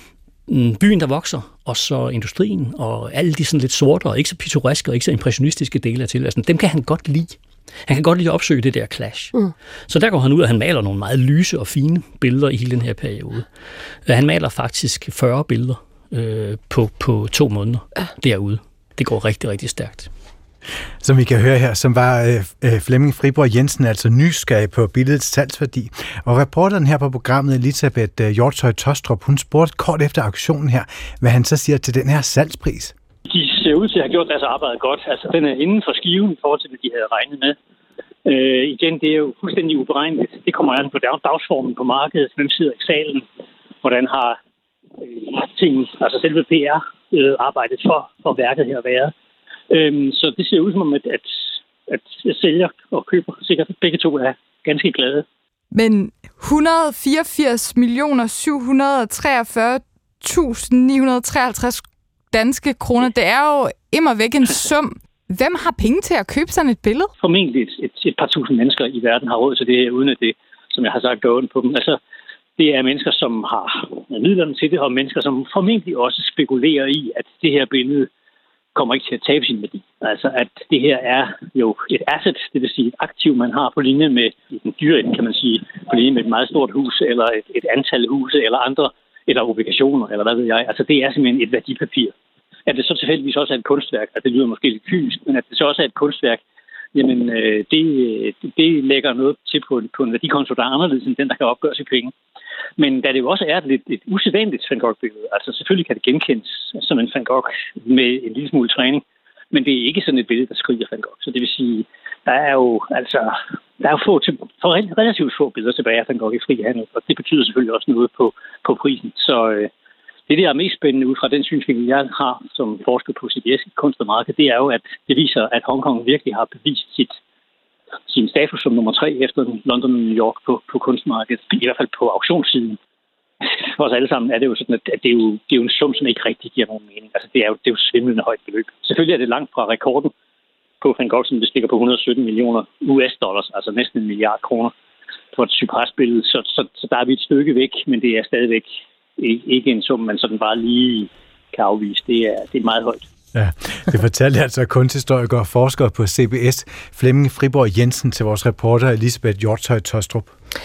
byen, der vokser, og så industrien, og alle de sådan lidt sorte, og ikke så pittoreske, og ikke så impressionistiske dele af tilværelsen, dem kan han godt lide. Han kan godt lide at opsøge det der clash. Mm. Så der går han ud, og han maler nogle meget lyse og fine billeder i hele den her periode. Han maler faktisk fyrre billeder øh, på, på to måneder ja. derude. Det går rigtig, rigtig stærkt. Som vi kan høre her, som var øh, Flemming Friborg Jensen, altså nysgerrig på billedets salgsværdi. Og reporteren her på programmet, Elisabeth øh, Hjortshøj Tostrup, hun spurgte kort efter auktionen her, hvad han så siger til den her salgspris. De ser ud til at have gjort deres arbejde godt. Altså, den er inden for skiven i forhold til, hvad de havde regnet med. Øh, igen, det er jo fuldstændig uberegneligt. Det kommer an på dagsformen på markedet. Hvem sidder i salen? Hvordan har øh, ting, altså selve P R-arbejdet for, for værket her været? Øhm, så det ser ud som om, at, at, at sælger og køber sikkert begge to er ganske glade. Men et hundrede og fireogfirs millioner syv hundrede og treogfyrre tusind ni hundrede og treoghalvtreds danske kroner, det er jo immervæk en sum. Hvem har penge til at købe sådan et billede? Formentlig et, et, et par tusind mennesker i verden har råd til det, uden at det, som jeg har sagt, går på dem. Altså, det er mennesker, som har midlerne til det, og mennesker, som formentlig også spekulerer i, at det her billede kommer ikke til at tabe sin værdi. Altså, at det her er jo et asset, det vil sige et aktiv, man har på linje med en dyr, kan man sige, på linje med et meget stort hus, eller et, et antal huse, eller andre, eller obligationer, eller hvad ved jeg. Altså, det er simpelthen et værdipapir. At det så tilfældigvis også er et kunstværk, at det lyder måske lidt kynisk, men at det så også er et kunstværk, jamen, det, det lægger noget til på, på en værdikonto, der er anderledes end den, der kan opgøres i penge. Men da det jo også er et lidt et usædvanligt Van Gogh-billede, altså selvfølgelig kan det genkendes som en Van Gogh med en lille smule træning, men det er ikke sådan et billede, der skriger Van Gogh. Så det vil sige, der er jo altså der er jo få til, for relativt få billeder tilbage af Van Gogh i fri handel, og det betyder selvfølgelig også noget på, på prisen. Så øh, det, der er mest spændende ud fra den synsvinkel, jeg har som forsker på C B S Kunst og Marked, det er jo, at det viser, at Hongkong virkelig har bevist sit sin status som nummer tre efter London og New York på, på kunstmarkedet, i hvert fald på auktionssiden. For os alle sammen er det jo sådan, at det er jo, det er jo en sum, som ikke rigtig giver nogen mening. Altså det er jo, det er jo svimlende højt beløb. Selvfølgelig er det langt fra rekorden på Van Gogh, som ligger på et hundrede og sytten millioner U S dollars, altså næsten en milliard kroner på et Cypress-billede. Så, så, så der er vi et stykke væk, men det er stadigvæk ikke, ikke en sum, man sådan bare lige kan afvise. Det er, det er meget højt. Ja, det fortalte altså kunsthistoriker og forsker på C B S, Flemming Friborg Jensen, til vores reporter Elisabeth Hjortshøj Tostrup.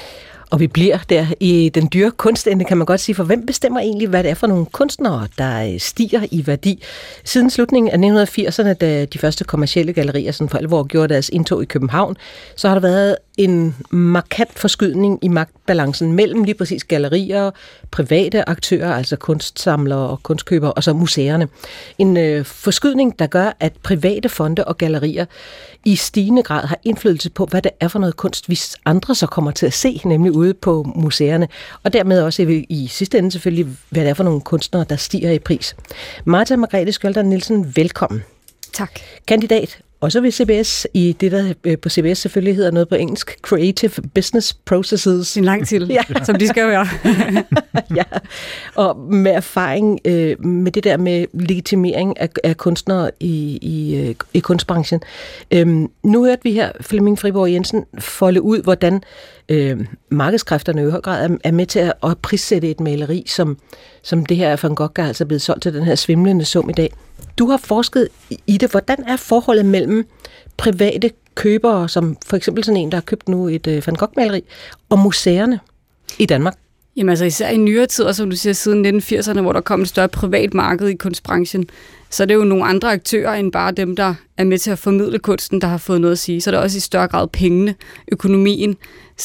Og vi bliver der i den dyre kunstende, kan man godt sige, for hvem bestemmer egentlig, hvad det er for nogle kunstnere, der stiger i værdi? Siden slutningen af nitten firserne, da de første kommercielle gallerier sådan for alvor gjorde deres indtog i København, så har der været en markant forskydning i magtbalancen mellem lige præcis gallerier, private aktører, altså kunstsamlere og kunstkøbere, og så museerne. En øh, forskydning, der gør, at private fonde og gallerier i stigende grad har indflydelse på, hvad det er for noget kunst, hvis andre så kommer til at se, nemlig ude på museerne. Og dermed også i, i sidste ende selvfølgelig, hvad det er for nogle kunstnere, der stiger i pris. Martha Margrethe Skjolder Nielsen, velkommen. Tak. Kandidat også ved C B S, i det, der på C B S selvfølgelig hedder noget på engelsk, Creative Business Processes. En lang titel, ja. Som de skal være. Ja, og med erfaring øh, med det der med legitimering af, af kunstnere i, i, i kunstbranchen. Øhm, nu hørte vi her Flemming Friborg Jensen folde ud, hvordan øh, markedskræfterne i høj grad er, er med til at, at prissætte et maleri, som, som det her Van Gogh er altså blevet solgt til den her svimlende sum i dag. Du har forsket i det. Hvordan er forholdet mellem private købere, som for eksempel sådan en, der har købt nu et øh, Van Gogh-maleri, og museerne i Danmark? Jamen altså især i nyere tider, som du siger, siden nitten firserne, hvor der kom et større privat marked i kunstbranchen, så er det jo nogle andre aktører end bare dem, der er med til at formidle kunsten, der har fået noget at sige. Så er der også i større grad pengene, økonomien,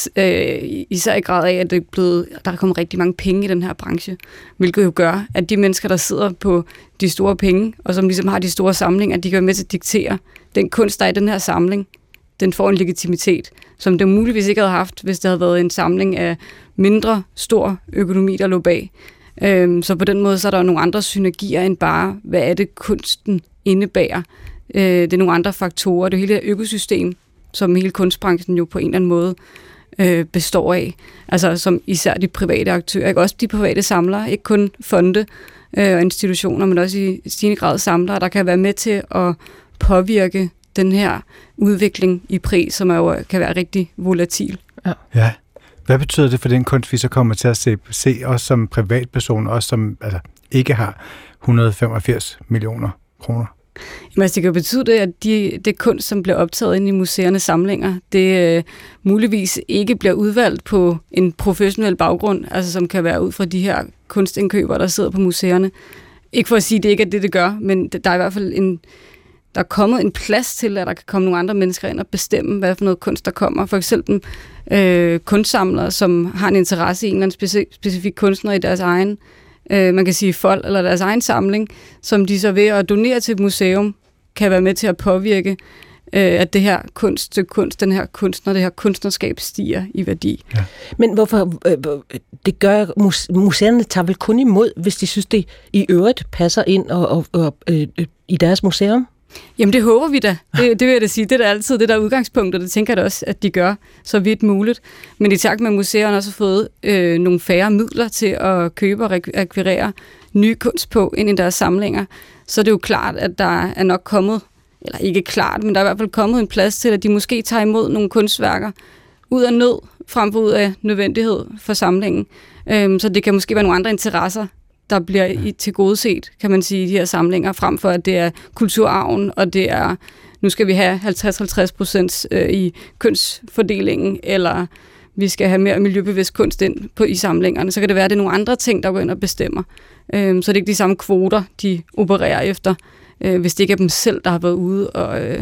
øh, især i grad af, at det er blevet, der er kommet rigtig mange penge i den her branche, hvilket jo gør, at de mennesker, der sidder på de store penge, og som ligesom har de store samlinger, de kan være med til at diktere den kunst, der er i den her samling, den får en legitimitet, som det muligvis ikke havde haft, hvis det havde været en samling af mindre stor økonomi, der lå bag. Øhm, så på den måde, så er der jo nogle andre synergier end bare, hvad er det kunsten indebærer. Øh, det er nogle andre faktorer. Det er hele det økosystem, som hele kunstbranchen jo på en eller anden måde øh, består af. Altså som især de private aktører, ikke? Også de private samlere, ikke kun fonde øh, og institutioner, men også i stigende grad samlere, der kan være med til at påvirke den her udvikling i pris, som er jo, kan være rigtig volatil. Ja. Ja. Hvad betyder det for den kunst, vi så kommer til at se, se os som privatperson, også som altså, ikke har et hundrede og femogfirs millioner kroner? Jamen, altså, det kan betyde det, at de, det kunst, som bliver optaget ind i museernes samlinger, det øh, muligvis ikke bliver udvalgt på en professionel baggrund, altså som kan være ud fra de her kunstindkøbere, der sidder på museerne. Ikke for at sige, at det ikke er det, det gør, men der er i hvert fald en der er kommet en plads til, at der kan komme nogle andre mennesker ind og bestemme, hvad for noget kunst, der kommer. For eksempel øh, kunstsamlere, som har en interesse i en eller anden speci- specifik kunstner i deres egen, øh, man kan sige fold, eller deres egen samling, som de så ved at donere til et museum, kan være med til at påvirke, øh, at det her kunst, kunst, den her kunstner, det her kunstnerskab stiger i værdi. Ja. Men hvorfor, øh, det gør museerne tager vel kun imod, hvis de synes, det i øvrigt passer ind og, og, og, øh, i deres museum? Jamen det håber vi da. Det, det vil jeg da sige. Det er da altid det der udgangspunkt, og det tænker jeg da også, at de gør så vidt muligt. Men i takt med, at museerne også har fået øh, nogle færre midler til at købe og akvirere nye kunst på ind i deres samlinger, så er det jo klart, at der er nok kommet, eller ikke klart, men der er i hvert fald kommet en plads til, at de måske tager imod nogle kunstværker ud af nød, frem for ud af nødvendighed for samlingen. Øhm, så det kan måske være nogle andre interesser, der bliver i tilgodeset, kan man sige, i de her samlinger, frem for at det er kulturarven, og det er, nu skal vi have halvtreds til halvtreds procent i kønsfordelingen, eller vi skal have mere miljøbevidst kunst ind på, i samlingerne. Så kan det være, at det er nogle andre ting, der går ind og bestemmer. Øhm, så det er ikke de samme kvoter, de opererer efter, øh, hvis det ikke er dem selv, der har været ude og, øh,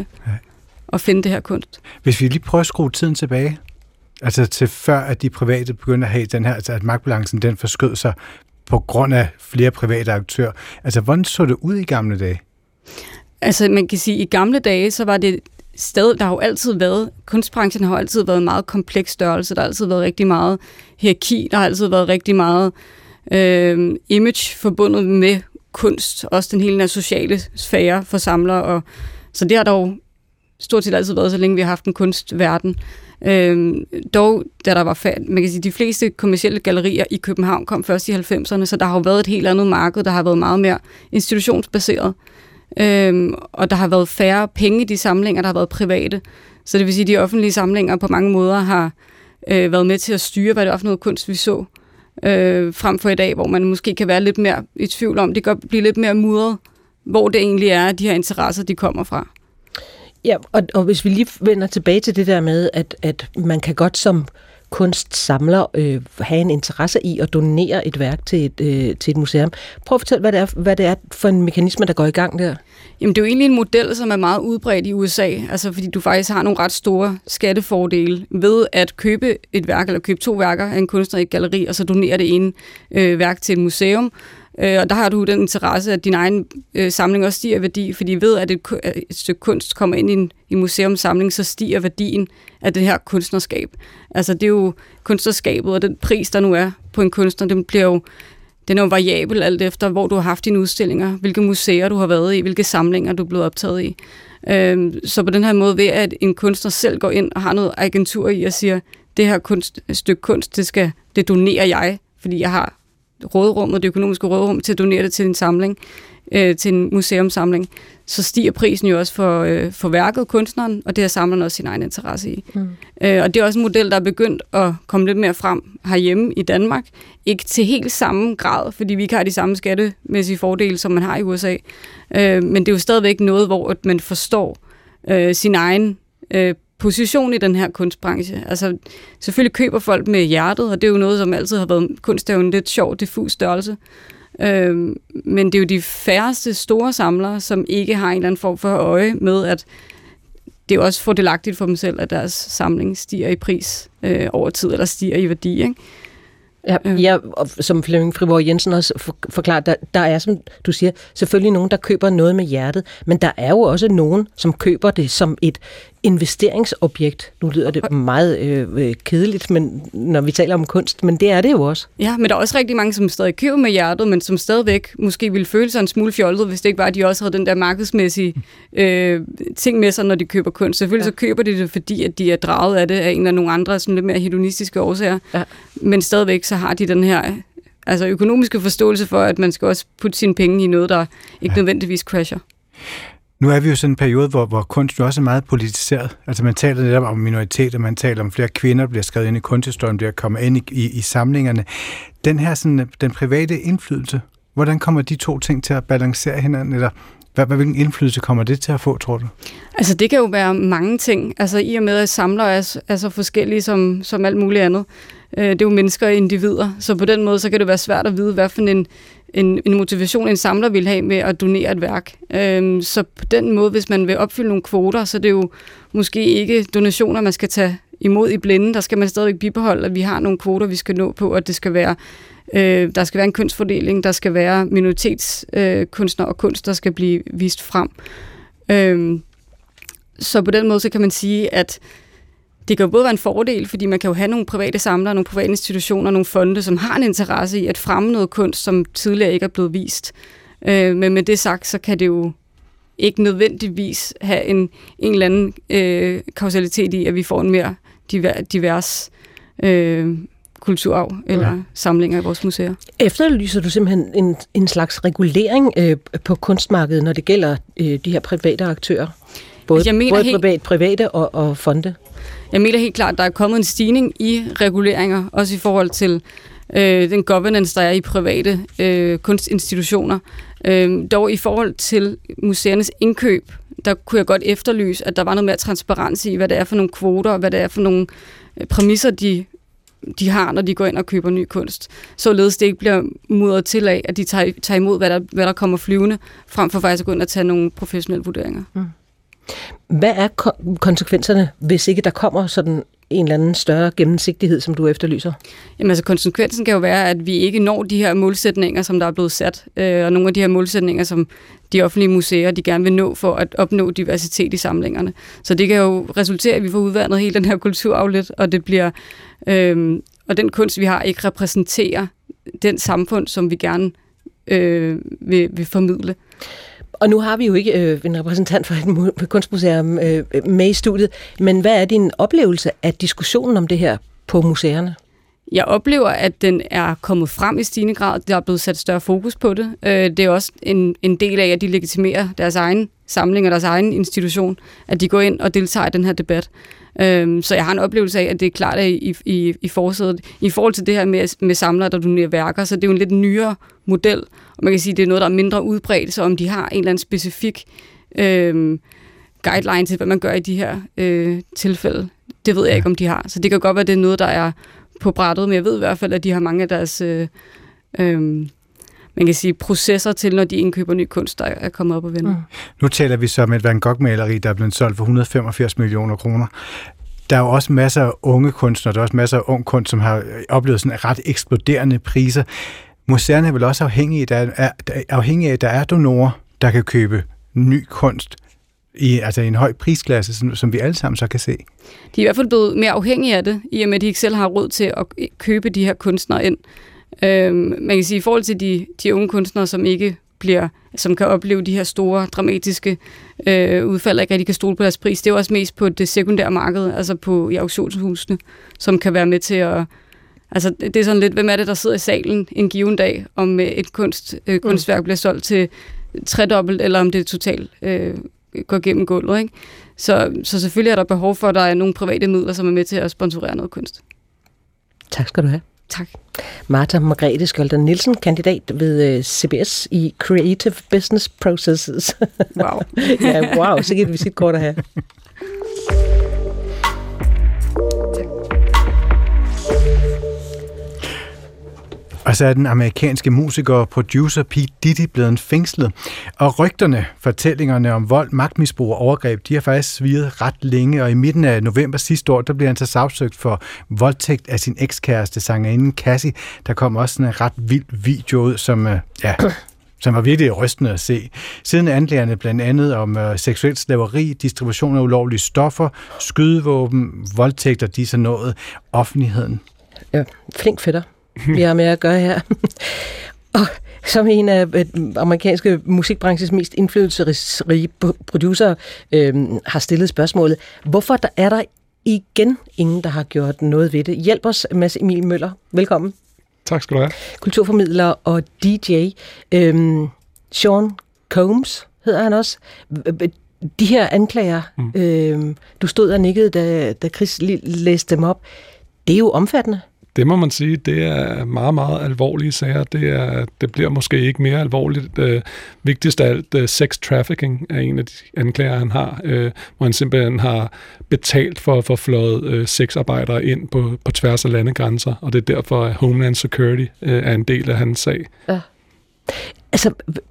og finde det her kunst. Hvis vi lige prøver at skrue tiden tilbage, altså til før, at de private begyndte at have den her, altså at magtbalancen den forskød sig, på grund af flere private aktører. Altså, hvordan så det ud i gamle dage? Altså, man kan sige, at i gamle dage, så var det sted, der har jo altid været, kunstbranchen har jo altid været en meget kompleks størrelse, der har altid været rigtig meget hierarki, der har altid været rigtig meget øh, image forbundet med kunst, også den hele sociale sfære for samlere, og så det har der jo stort set altid været, så længe vi har haft en kunstverden. Øhm, dog, da der var færd, man kan sige, de fleste kommercielle gallerier i København kom først i halvfemserne, så der har jo været et helt andet marked, der har været meget mere institutionsbaseret, øhm, og der har været færre penge i de samlinger, der har været private. Så det vil sige, at de offentlige samlinger på mange måder har øh, været med til at styre, hvad det var for noget kunst, vi så, øh, frem for i dag, hvor man måske kan være lidt mere i tvivl om, det kan blive lidt mere mudret, hvor det egentlig er, at de her interesser, de kommer fra. Ja, og, og hvis vi lige vender tilbage til det der med, at, at man kan godt som kunstsamler øh, have en interesse i at donere et værk til et, øh, til et museum. Prøv at fortælle, hvad det, er, hvad det er for en mekanisme, der går i gang der. Jamen, det er jo egentlig en model, som er meget udbredt i U S A, altså fordi du faktisk har nogle ret store skattefordele ved at købe et værk, eller købe to værker af en kunstner i et galleri, og så donere det ene øh, værk til et museum. Øh, og der har du den interesse, at din egen øh, samling også stiger i værdi, fordi ved, at et, et stykke kunst kommer ind i en i museumssamling, så stiger værdien af det her kunstnerskab. Altså, det er jo kunstnerskabet, og den pris, der nu er på en kunstner, den bliver jo Den er jo variabel alt efter, hvor du har haft dine udstillinger, hvilke museer du har været i, hvilke samlinger du er blevet optaget i. Så på den her måde, ved at en kunstner selv går ind og har noget agentur i og siger, det her kunst, stykke kunst, det, skal, det donerer jeg, fordi jeg har råderummet, det økonomiske råderum til at donere det til en samling, øh, til en museumssamling, så stiger prisen jo også for, øh, for værket, kunstneren, og det har samleren også sin egen interesse i. Mm. Øh, og det er også en model, der er begyndt at komme lidt mere frem herhjemme i Danmark. Ikke til helt samme grad, fordi vi ikke har de samme skattemæssige fordele, som man har i U S A. Øh, men det er jo stadigvæk noget, hvor man forstår øh, sin egen øh, position i den her kunstbranche. Altså, selvfølgelig køber folk med hjertet, og det er jo noget, som altid har været kunst, er jo en lidt sjov, diffus størrelse. Øhm, men det er jo de færreste store samlere, som ikke har en eller anden form for øje med, at det er også fordelagtigt for dem selv, at deres samling stiger i pris øh, over tid, eller stiger i værdi, ikke? Ja, ja, som Flemming Friborg Jensen også forklarer, der, der er, som du siger, selvfølgelig nogen, der køber noget med hjertet, men der er jo også nogen, som køber det som et investeringsobjekt. Nu lyder det meget øh, kedeligt, men når vi taler om kunst, men det er det jo også. Ja, men der er også rigtig mange, som stadig køber med hjertet, men som stadigvæk måske ville føle sig en smule fjollet, hvis det ikke var, at de også havde den der markedsmæssige øh, ting med sig, når de køber kunst. Selvfølgelig ja. Så køber de det, fordi at de er draget af det af en eller nogle andre sådan lidt mere hedonistiske årsager, ja. Men stadigvæk så har de den her altså økonomiske forståelse for, at man skal også putte sine penge i noget, der ikke ja. nødvendigvis crasher. Nu er vi jo sådan en periode, hvor, hvor kunst jo også er meget politiseret. Altså man taler netop om minoriteter, man taler om flere kvinder, der bliver skrevet ind i kunsthistorien, bliver kommet ind i, i, i samlingerne. Den her sådan, den private indflydelse, hvordan kommer de to ting til at balancere hinanden, eller hvad, hvilken indflydelse kommer det til at få, tror du? Altså det kan jo være mange ting. Altså i og med, at samlere er, er så forskellige som, som alt muligt andet. Det er jo mennesker og individer, så på den måde så kan det være svært at vide, hvad for en, en, en motivation en samler vil have med at donere et værk. Så på den måde, hvis man vil opfylde nogle kvoter, så er det jo måske ikke donationer, man skal tage imod i blinde. Der skal man stadigvæk bibeholde, at vi har nogle kvoter, vi skal nå på, at det skal være, øh, der skal være en kønsfordeling, der skal være minoritetskunstner øh, og kunst, der skal blive vist frem. Øh, så på den måde, så kan man sige, at det kan jo både være en fordel, fordi man kan jo have nogle private samlere, nogle private institutioner, nogle fonde, som har en interesse i at fremme noget kunst, som tidligere ikke er blevet vist. Øh, men med det sagt, så kan det jo ikke nødvendigvis have en, en eller anden øh, kausalitet i, at vi får en mere diver, divers øh, kulturarv eller ja. samlinger i vores museer. Efterlyser du simpelthen en, en slags regulering øh, på kunstmarkedet, når det gælder øh, de her private aktører? Både, jeg mener både helt, privat, private og, og fonde? Jeg mener helt klart, at der er kommet en stigning i reguleringer, også i forhold til øh, den governance, der er i private øh, kunstinstitutioner. Øh, dog i forhold til museernes indkøb, der kunne jeg godt efterlyse, at der var noget mere transparens i, hvad det er for nogle kvoter, og hvad det er for nogle præmisser, de, de har, når de går ind og køber ny kunst. Således det ikke bliver mudret til af, at de tager, tager imod, hvad der, hvad der kommer flyvende, frem for faktisk at gå ind og tage nogle professionelle vurderinger. Mm. Hvad er konsekvenserne, hvis ikke der kommer sådan en eller anden større gennemsigtighed, som du efterlyser? Jamen altså konsekvensen kan jo være, at vi ikke når de her målsætninger, som der er blevet sat, øh, og nogle af de her målsætninger, som de offentlige museer, de gerne vil nå for at opnå diversitet i samlingerne. Så det kan jo resultere, at vi får udvandet hele den her kulturarv lidt, og det bliver, øh, og den kunst, vi har, ikke repræsenterer den samfund, som vi gerne øh, vil, vil formidle. Og nu har vi jo ikke øh, en repræsentant for et kunstmuseum øh, med i studiet, men hvad er din oplevelse af diskussionen om det her på museerne? Jeg oplever, at den er kommet frem i stigende grad. Der er blevet sat større fokus på det. Det er også en, en del af, at de legitimerer deres egen samling og deres egen institution, at de går ind og deltager i den her debat. Så jeg har en oplevelse af, at det er klart at i, i, i forsædet. I forhold til det her med, med samlere, der donerer værker, så det er jo en lidt nyere model, og man kan sige, at det er noget, der er mindre udbredt, så om de har en eller anden specifik øh, guideline til, hvad man gør i de her øh, tilfælde. Det ved jeg ikke, om de har. Så det kan godt være, det er noget, der er på brættet, men jeg ved i hvert fald, at de har mange af deres øh, øh, man kan sige, processer til, når de indkøber ny kunst, der er kommet op og vende. Mm. Nu taler vi så om et Van Gogh-maleri, der er blevet solgt for et hundrede og femogfirs millioner kroner. Der er jo også masser af unge kunstnere, der er også masser af ung kunst, som har oplevet sådan ret eksploderende priser. Museerne er vel også afhængige, der er, er, afhængige af, at der er donorer, der kan købe ny kunst i, altså i en høj prisklasse, som, som vi alle sammen så kan se. De er i hvert fald blevet mere afhængige af det, i og med, at de ikke selv har råd til at købe de her kunstnere ind. Øhm, man kan sige, i forhold til de, de unge kunstnere, som ikke bliver, som kan opleve de her store, dramatiske øh, udfald, ikke rigtig kan stole på deres pris, det er jo også mest på det sekundære marked, altså på i auktionshusene, som kan være med til at... Altså, det er sådan lidt, hvem er det, der sidder i salen en given dag, om et kunst, øh, kunstværk bliver solgt til tredobbelt, eller om det totalt øh, går gennem gulvet, ikke? Så, så selvfølgelig er der behov for, at der er nogle private midler, som er med til at sponsorere noget kunst. Tak skal du have. Tak. Martha Margrethe Skjolden Nielsen, kandidat ved C B S i Creative Business Processes. Wow. Ja, wow, så giver det visitkort at have. Og så er den amerikanske musiker og producer P. Diddy blevet fængslet. Og rygterne, fortællingerne om vold, magtmisbrug og overgreb, de har faktisk svirret ret længe, og i midten af november sidste år, der blev han så sagsøgt for voldtægt af sin ekskæreste, sangerinden Cassie. Der kom også sådan en ret vild video ud, som, ja, som var virkelig rystende at se. Siden anklagerne blandt andet om uh, seksuelt slaveri, distribution af ulovlige stoffer, skydevåben, voldtægter, de er så nået offentligheden. Ja, flink fætter. Vi har med at gøre her. Og som en af amerikanske musikbranches mest indflydelsesrige producer øh, har stillet spørgsmålet, hvorfor der er der igen ingen, der har gjort noget ved det? Hjælp os, Mads Emil Møller. Velkommen. Tak skal du have. Kulturformidler og D J. Øh, Sean Combs hedder han også. De her anklager, mm. øh, du stod og nikkede, da, da Chris læste dem op. Det er jo omfattende. Det må man sige, det er meget, meget alvorlige sager. Det, er, det bliver måske ikke mere alvorligt. Øh, vigtigst af alt, øh, sex trafficking er en af de anklager, han har, øh, hvor han simpelthen har betalt for at få fløjet øh, sexarbejdere ind på, på tværs af landegrænser, og det er derfor, at Homeland Security øh, er en del af hans sag. Ja. Altså,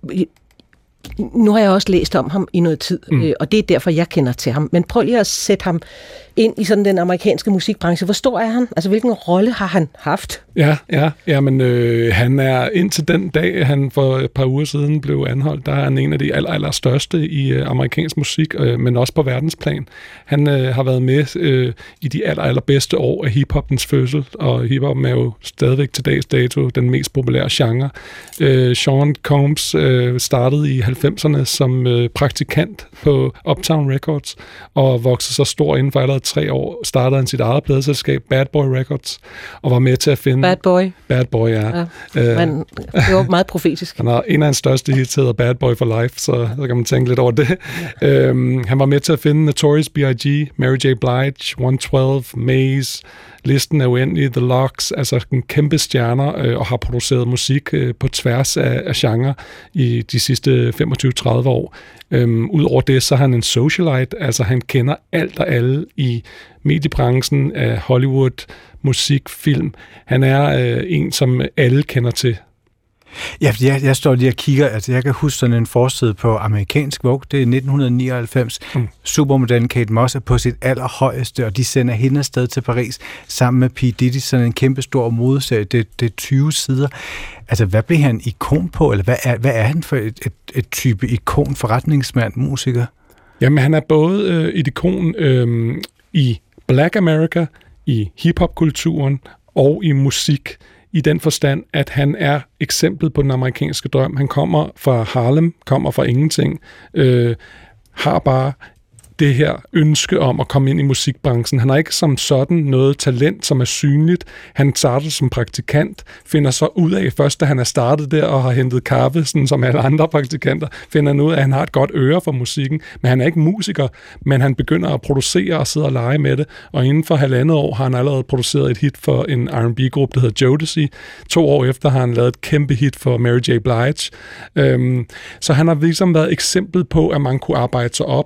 nu har jeg også læst om ham i noget tid, mm. øh, og det er derfor, jeg kender til ham. Men prøv lige at sætte ham ind i sådan den amerikanske musikbranche. Hvor stor er han? Altså, hvilken rolle har han haft? Ja, ja, ja men øh, han er indtil den dag, han for et par uger siden blev anholdt, der er han en af de aller, aller største i øh, amerikansk musik, øh, men også på verdensplan. Han øh, har været med øh, i de aller, aller bedste år af hiphoppens fødsel, og hiphoppen er jo stadigvæk til dags dato den mest populære genre. Øh, Sean Combs øh, startede i halvfemserne som øh, praktikant på Uptown Records, og voksede så stor inden for allerede tre år, startede han sit eget pladeselskab, Bad Boy Records, og var med til at finde... Bad Boy? Bad Boy, ja. ja. Øh, Men det var meget profetisk. Han har en af hans største hits, hedder Bad Boy for Life, så, så kan man tænke lidt over det. Ja. Øhm, han var med til at finde Notorious B I G, Mary J. Blige, one twelve, Maze, listen er uendelig, The Lox, altså en kæmpe stjerner, øh, og har produceret musik øh, på tværs af, af genre i de sidste femogtyve til tredive år. Øhm, Udover det, så er han en socialite, altså han kender alt og alle i mediebranchen af Hollywood, musik, film. Han er øh, en, som alle kender til. Ja, jeg, jeg står lige og kigger, altså jeg kan huske sådan en forside på amerikansk Vogue, det er nitten nioghalvfems. Mm. Supermodellen Kate Moss er på sit allerhøjeste, og de sender hende afsted til Paris sammen med P. Diddy, sådan en kæmpe stor modeserie, det, det er tyve sider. Altså, hvad bliver han ikon på, eller hvad er, hvad er han for et, et, et type ikon, forretningsmand, musiker? Jamen, han er både øh, et ikon øh, i Black America, i hiphop-kulturen og i musik, i den forstand, at han er eksemplet på den amerikanske drøm. Han kommer fra Harlem, kommer fra ingenting, øh, har bare det her ønske om at komme ind i musikbranchen. Han har ikke som sådan noget talent, som er synligt. Han starter som praktikant, finder så ud af, først da han er startet der og har hentet kaffe, sådan som alle andre praktikanter, finder han ud af, at han har et godt øre for musikken, men han er ikke musiker, men han begynder at producere og sidde og lege med det, og inden for halvandet år har han allerede produceret et hit for en R and B-gruppe, der hedder Jodeci. To år efter har han lavet et kæmpe hit for Mary J. Blige. Øhm, så han har ligesom været eksemplet på, at man kunne arbejde sig op,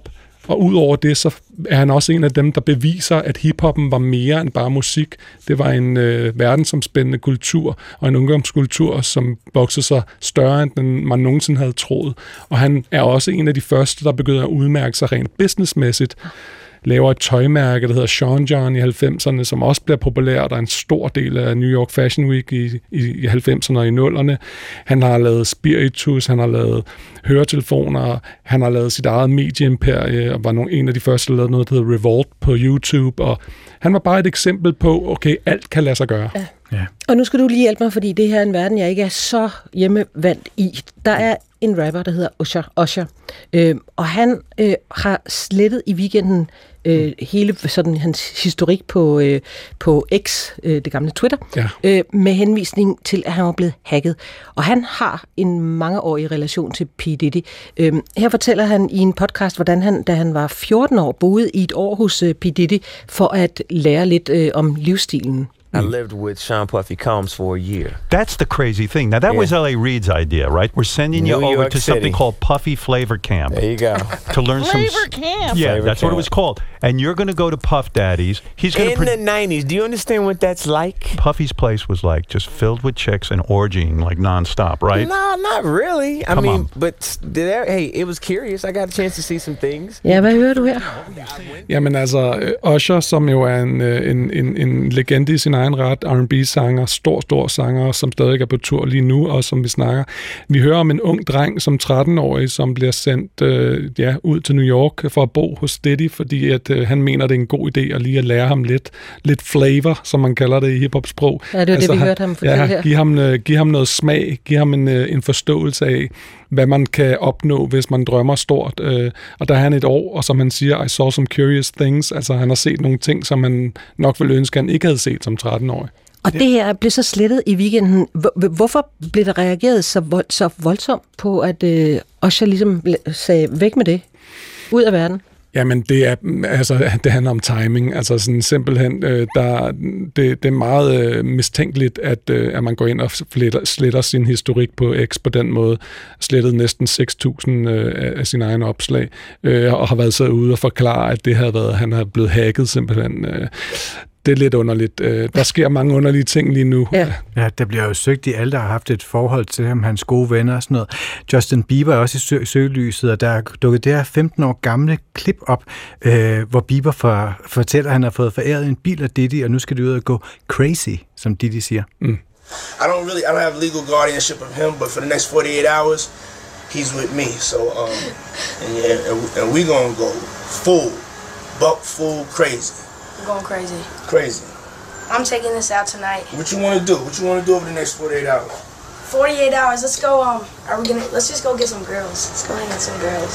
Og udover det, så er han også en af dem, der beviser, at hiphoppen var mere end bare musik. Det var en øh, verdensomspændende kultur, og en ungdomskultur, som voksede sig større, end den, man nogensinde havde troet. Og han er også en af de første, der begynder at udmærke sig rent businessmæssigt. Laver et tøjmærke, der hedder Sean John i halvfemserne, som også bliver populært. Der er en stor del af New York Fashion Week i, i, i halvfemserne og i nullerne. Han har lavet spiritus, han har lavet høretelefoner, han har lavet sit eget medieimperie, og var nogle, en af de første, der lavede noget, der hedder Revolt på YouTube. Og han var bare et eksempel på, okay, alt kan lade sig gøre. Ja. Ja. Og nu skal du lige hjælpe mig, fordi det her er en verden, jeg ikke er så hjemmevandt i. Der er en rapper, der hedder Usher, Usher. Øh, og han øh, har slettet i weekenden øh, hele sådan hans historik på, øh, på X, øh, det gamle Twitter, ja. øh, med henvisning til, at han var blevet hacket. Og han har en mangeårig relation til P. Diddy. Øh, her fortæller han i en podcast, hvordan han, da han var fjorten år, boede i et år hos øh, P. Diddy for at lære lidt øh, om livsstilen. I lived with Sean Puffy Combs for a year. That's the crazy thing. Now, that yeah. was L A Reid's idea, right? We're sending New you over York to City. something called Puffy Flavor Camp. There you go. To learn some... Flavor Camp? Yeah, Flavor that's camp. what it was called. And you're going to go to Puff Daddy's. He's going In to... Pre- the nineties. Do you understand what that's like? Puffy's place was like just filled with chicks and orgying like nonstop, right? No, not really. I Come mean, on. but there, hey, it was curious. I got a chance to see some things. Ja, hvad hører du her? Jamen altså, Usher, som jo er en, en, en, en legende i sin egen ret, R and B-sanger, stor, stor sanger, som stadig er på tur lige nu, og som vi snakker. Vi hører om en ung dreng som tretten-årig, som bliver sendt øh, ja, ud til New York for at bo hos Diddy, fordi at, øh, han mener, det er en god idé at lige at lære ham lidt, lidt flavor, som man kalder det i hiphop-sprog. Ja, det var altså, det, vi han, hørte ham fortælle ja, her. Giv ham, øh, giv ham noget smag, giv ham en, øh, en forståelse af, hvad man kan opnå, hvis man drømmer stort. Øh, og der er han et år, og som han siger, I saw some curious things. Altså, han har set nogle ting, som han nok ville ønske, han ikke havde set som tretten-årig. Og det her blev så slettet i weekenden. Hvorfor blev der reageret så, vold, så voldsomt på, at øh, Usher ligesom sagde væk med det? Ud af verden? Jamen, det er altså det handler om timing. Altså sådan simpelthen, øh, der, det, det er meget øh, mistænkeligt, at, øh, at man går ind og sletter, sletter sin historik på X på den måde. Slettet næsten seks tusind øh, af sine egne opslag, øh, og har været så ude og forklare, at det havde været, han har blevet hacket simpelthen. Øh, Det er lidt underligt. Der sker mange underlige ting lige nu. Ja, ja, der bliver jo søgt i alle, der har haft et forhold til ham, hans gode venner og sådan noget. Justin Bieber er også i sø- søgelyset, og der er dukket det her femten år gamle klip op, øh, hvor Bieber for, fortæller, at han har fået foræret en bil af Diddy, og nu skal det ud og gå crazy, som Diddy siger. Mm. I don't really, I don't have legal guardianship of him, but for the next forty-eight hours, he's with me. So, um, and yeah, and, and we gonna go full, buck full crazy. I'm going crazy. Crazy. I'm taking this out tonight. What you want to do? What you want to do over the next forty-eight hours? forty-eight hours. Let's go. Um, are we gonna? Let's just go get some girls. Let's go hang with some girls.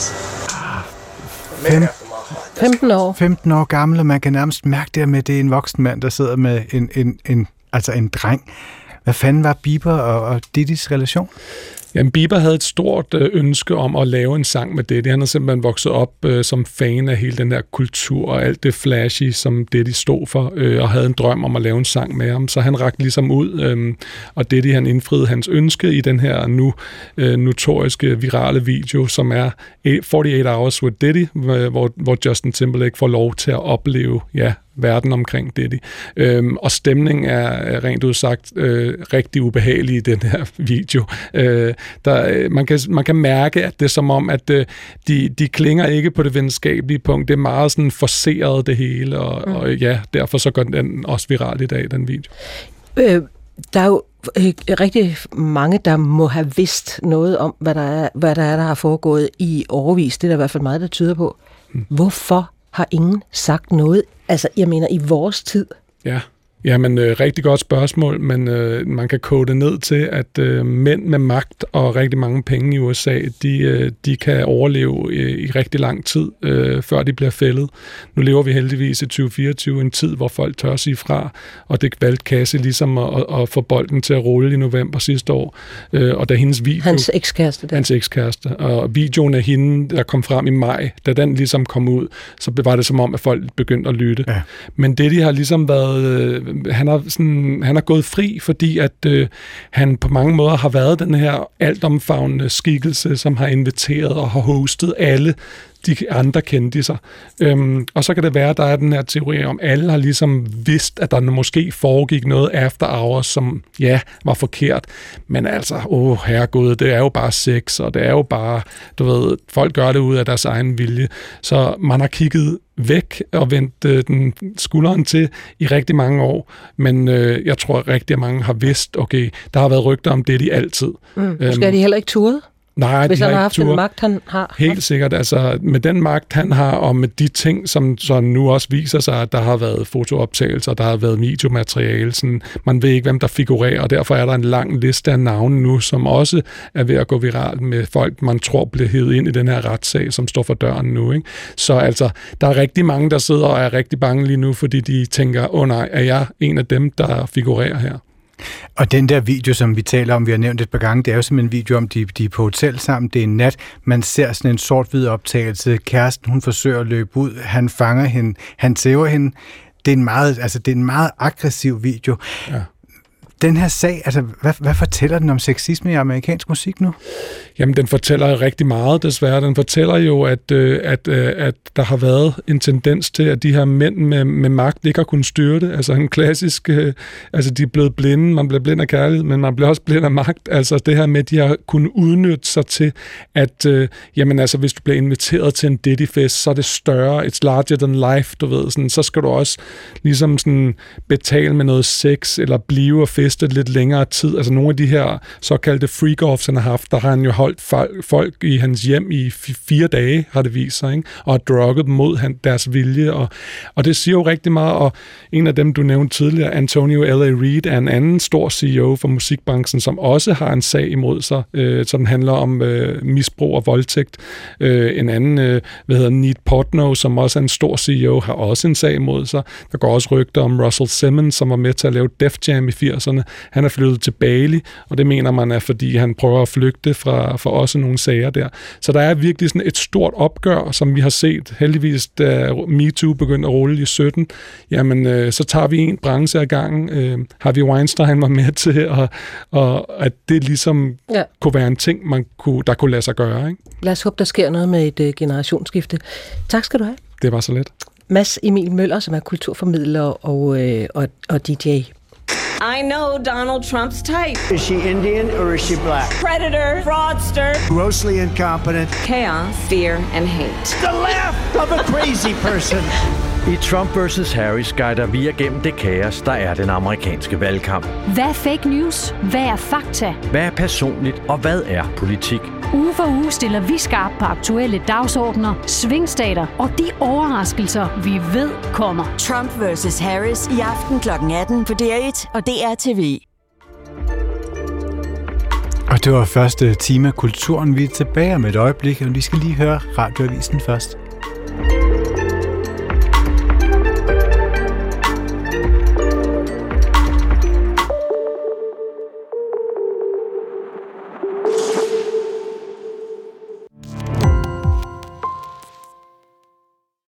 femten år. femten år gammel, og man kan nærmest mærke det med, det er en voksen mand, der sidder med en, en, en, altså en dreng. Hvad fanden var Bieber og, og Diddys relation? Jamen, Bieber havde et stort øh, ønske om at lave en sang med Diddy. Han har simpelthen vokset op øh, som fan af hele den der kultur og alt det flashy, som Diddy stod for, øh, og havde en drøm om at lave en sang med ham. Så han rakte ligesom ud, øh, og Diddy han indfriede hans ønske i den her nu øh, notoriske virale video, som er forty-eight hours with Diddy, hvor, hvor Justin Timberlake får lov til at opleve, ja, verden omkring Diddy. Øhm, og stemningen er rent udsagt øh, rigtig ubehagelig i den her video. Øh, der, man, kan, man kan mærke, at det er som om, at øh, de, de klinger ikke på det venskabelige punkt. Det er meget sådan forceret det hele, og, mm. og ja, derfor så går den også viral i dag, den video. Øh, der er jo øh, rigtig mange, der må have vidst noget om, hvad der er, hvad der, er, der har foregået i årevis. Det er der i hvert fald meget, der tyder på. Mm. Hvorfor har ingen sagt noget? Altså, jeg mener, i vores tid. Ja, jamen, øh, rigtig godt spørgsmål, men øh, man kan kode det ned til, at øh, mænd med magt og rigtig mange penge i U S A, de, øh, de kan overleve øh, i rigtig lang tid, øh, før de bliver fældet. Nu lever vi heldigvis i tyve fireogtyve, en tid, hvor folk tør sige fra, og det valgte Cassie ligesom at, at, at få bolden til at rulle i november sidste år. Øh, og da hendes video... Hans ekskæreste. Der. Hans ekskæreste. Og videoen af hende, der kom frem i maj, da den ligesom kom ud, så var det som om, at folk begyndte at lytte. Ja. Men det, de har ligesom været... Øh, Han har, sådan, han har gået fri, fordi at øh, han på mange måder har været den her altomfavnende skikkelse, som har inviteret og har hostet alle de andre kendiser. Øhm, og så kan det være, at der er den her teori om, alle har ligesom vidst, at der måske foregik noget after hours, som ja, var forkert. Men altså, åh herregud, det er jo bare sex, og det er jo bare, du ved, folk gør det ud af deres egen vilje. Så man har kigget væk og vendt øh, den skulderen til i rigtig mange år, men øh, jeg tror, at rigtig mange har vidst, okay, der har været rygter om det i altid. Mm. Måske er de heller ikke turet? Nej, hvis de han har har haft tur. den magt, han har. Helt sikkert. Altså, med den magt, han har, og med de ting, som så nu også viser sig, at der har været fotooptagelser, der har været videomateriale, sådan, man ved ikke, hvem der figurerer, og derfor er der en lang liste af navne nu, som også er ved at gå viralt med folk, man tror bliver hævet ind i den her retssag, som står for døren nu. Ikke? Så altså, der er rigtig mange, der sidder og er rigtig bange lige nu, fordi de tænker, åh oh, nej, er jeg en af dem, der figurerer her? Og den der video, som vi taler om, vi har nævnt et par gange, det er jo simpelthen en video om, de, de er på hotel sammen, det er en nat, man ser sådan en sort-hvid optagelse, kæresten, hun forsøger at løbe ud, han fanger hende, han tæver hende, det er en meget, altså, det er en meget aggressiv video. Ja. Den her sag, altså, hvad, hvad fortæller den om sexisme i amerikansk musik nu? Jamen, den fortæller rigtig meget, desværre. Den fortæller jo, at, øh, at, øh, at der har været en tendens til, at de her mænd med, med magt ikke har kunnet styre det. Altså en klassisk, øh, altså de er blevet blinde, man bliver blind af kærlighed, men man bliver også blind af magt. Altså det her med, at de har kunnet udnytte sig til, at øh, jamen altså, hvis du bliver inviteret til en Diddy-fest, så er det større, it's larger than life, du ved. Sådan, så skal du også ligesom sådan betale med noget sex, eller blive og feste lidt længere tid. Altså nogle af de her såkaldte freak-offs, han har haft, der har han jo holdt folk i hans hjem i fire dage, har det vist sig, ikke? Og har drugget dem mod han, deres vilje. Og, og det siger jo rigtig meget, og en af dem, du nævnte tidligere, Antonio L A. Reid, er en anden stor C E O for musikbranchen, som også har en sag imod sig, øh, som handler om øh, misbrug og voldtægt. Øh, en anden, øh, hvad hedder Nate Portnow, som også er en stor C E O, har også en sag imod sig. Der går også rygter om Russell Simmons, som var med til at lave Def Jam i firserne. Han er flyttet til Bali, og det mener man er, fordi han prøver at flygte fra for også nogle sager der. Så der er virkelig sådan et stort opgør, som vi har set. Heldigvis, da MeToo begyndte at rulle i sytten, jamen, øh, så tager vi en branche ad gangen. Øh, Harvey Weinstein var med til, og, og at det ligesom ja. kunne være en ting, man kunne, der kunne lade sig gøre. Ikke? Lad os håbe, der sker noget med et uh, generationsskifte. Tak skal du have. Det var så let. Mads Emil Møller, som er kulturformidler og, øh, og, og D J. I know Donald Trump's type. Is she Indian or is she black? Predator, fraudster, grossly incompetent, chaos, fear, and hate. The laugh of a crazy person. I Trump versus Harris guider vi igennem det kaos, der er den amerikanske valgkamp. Hvad er fake news? Hvad er fakta? Hvad er personligt, og hvad er politik? Uge for uge stiller vi skarpt på aktuelle dagsordner, svingstater og de overraskelser, vi ved kommer. Trump versus Harris i aften klokken atten på D R et og D R T V. Og det var første time af Kulturen. Vi er tilbage om et øjeblik, og vi skal lige høre Radioavisen først.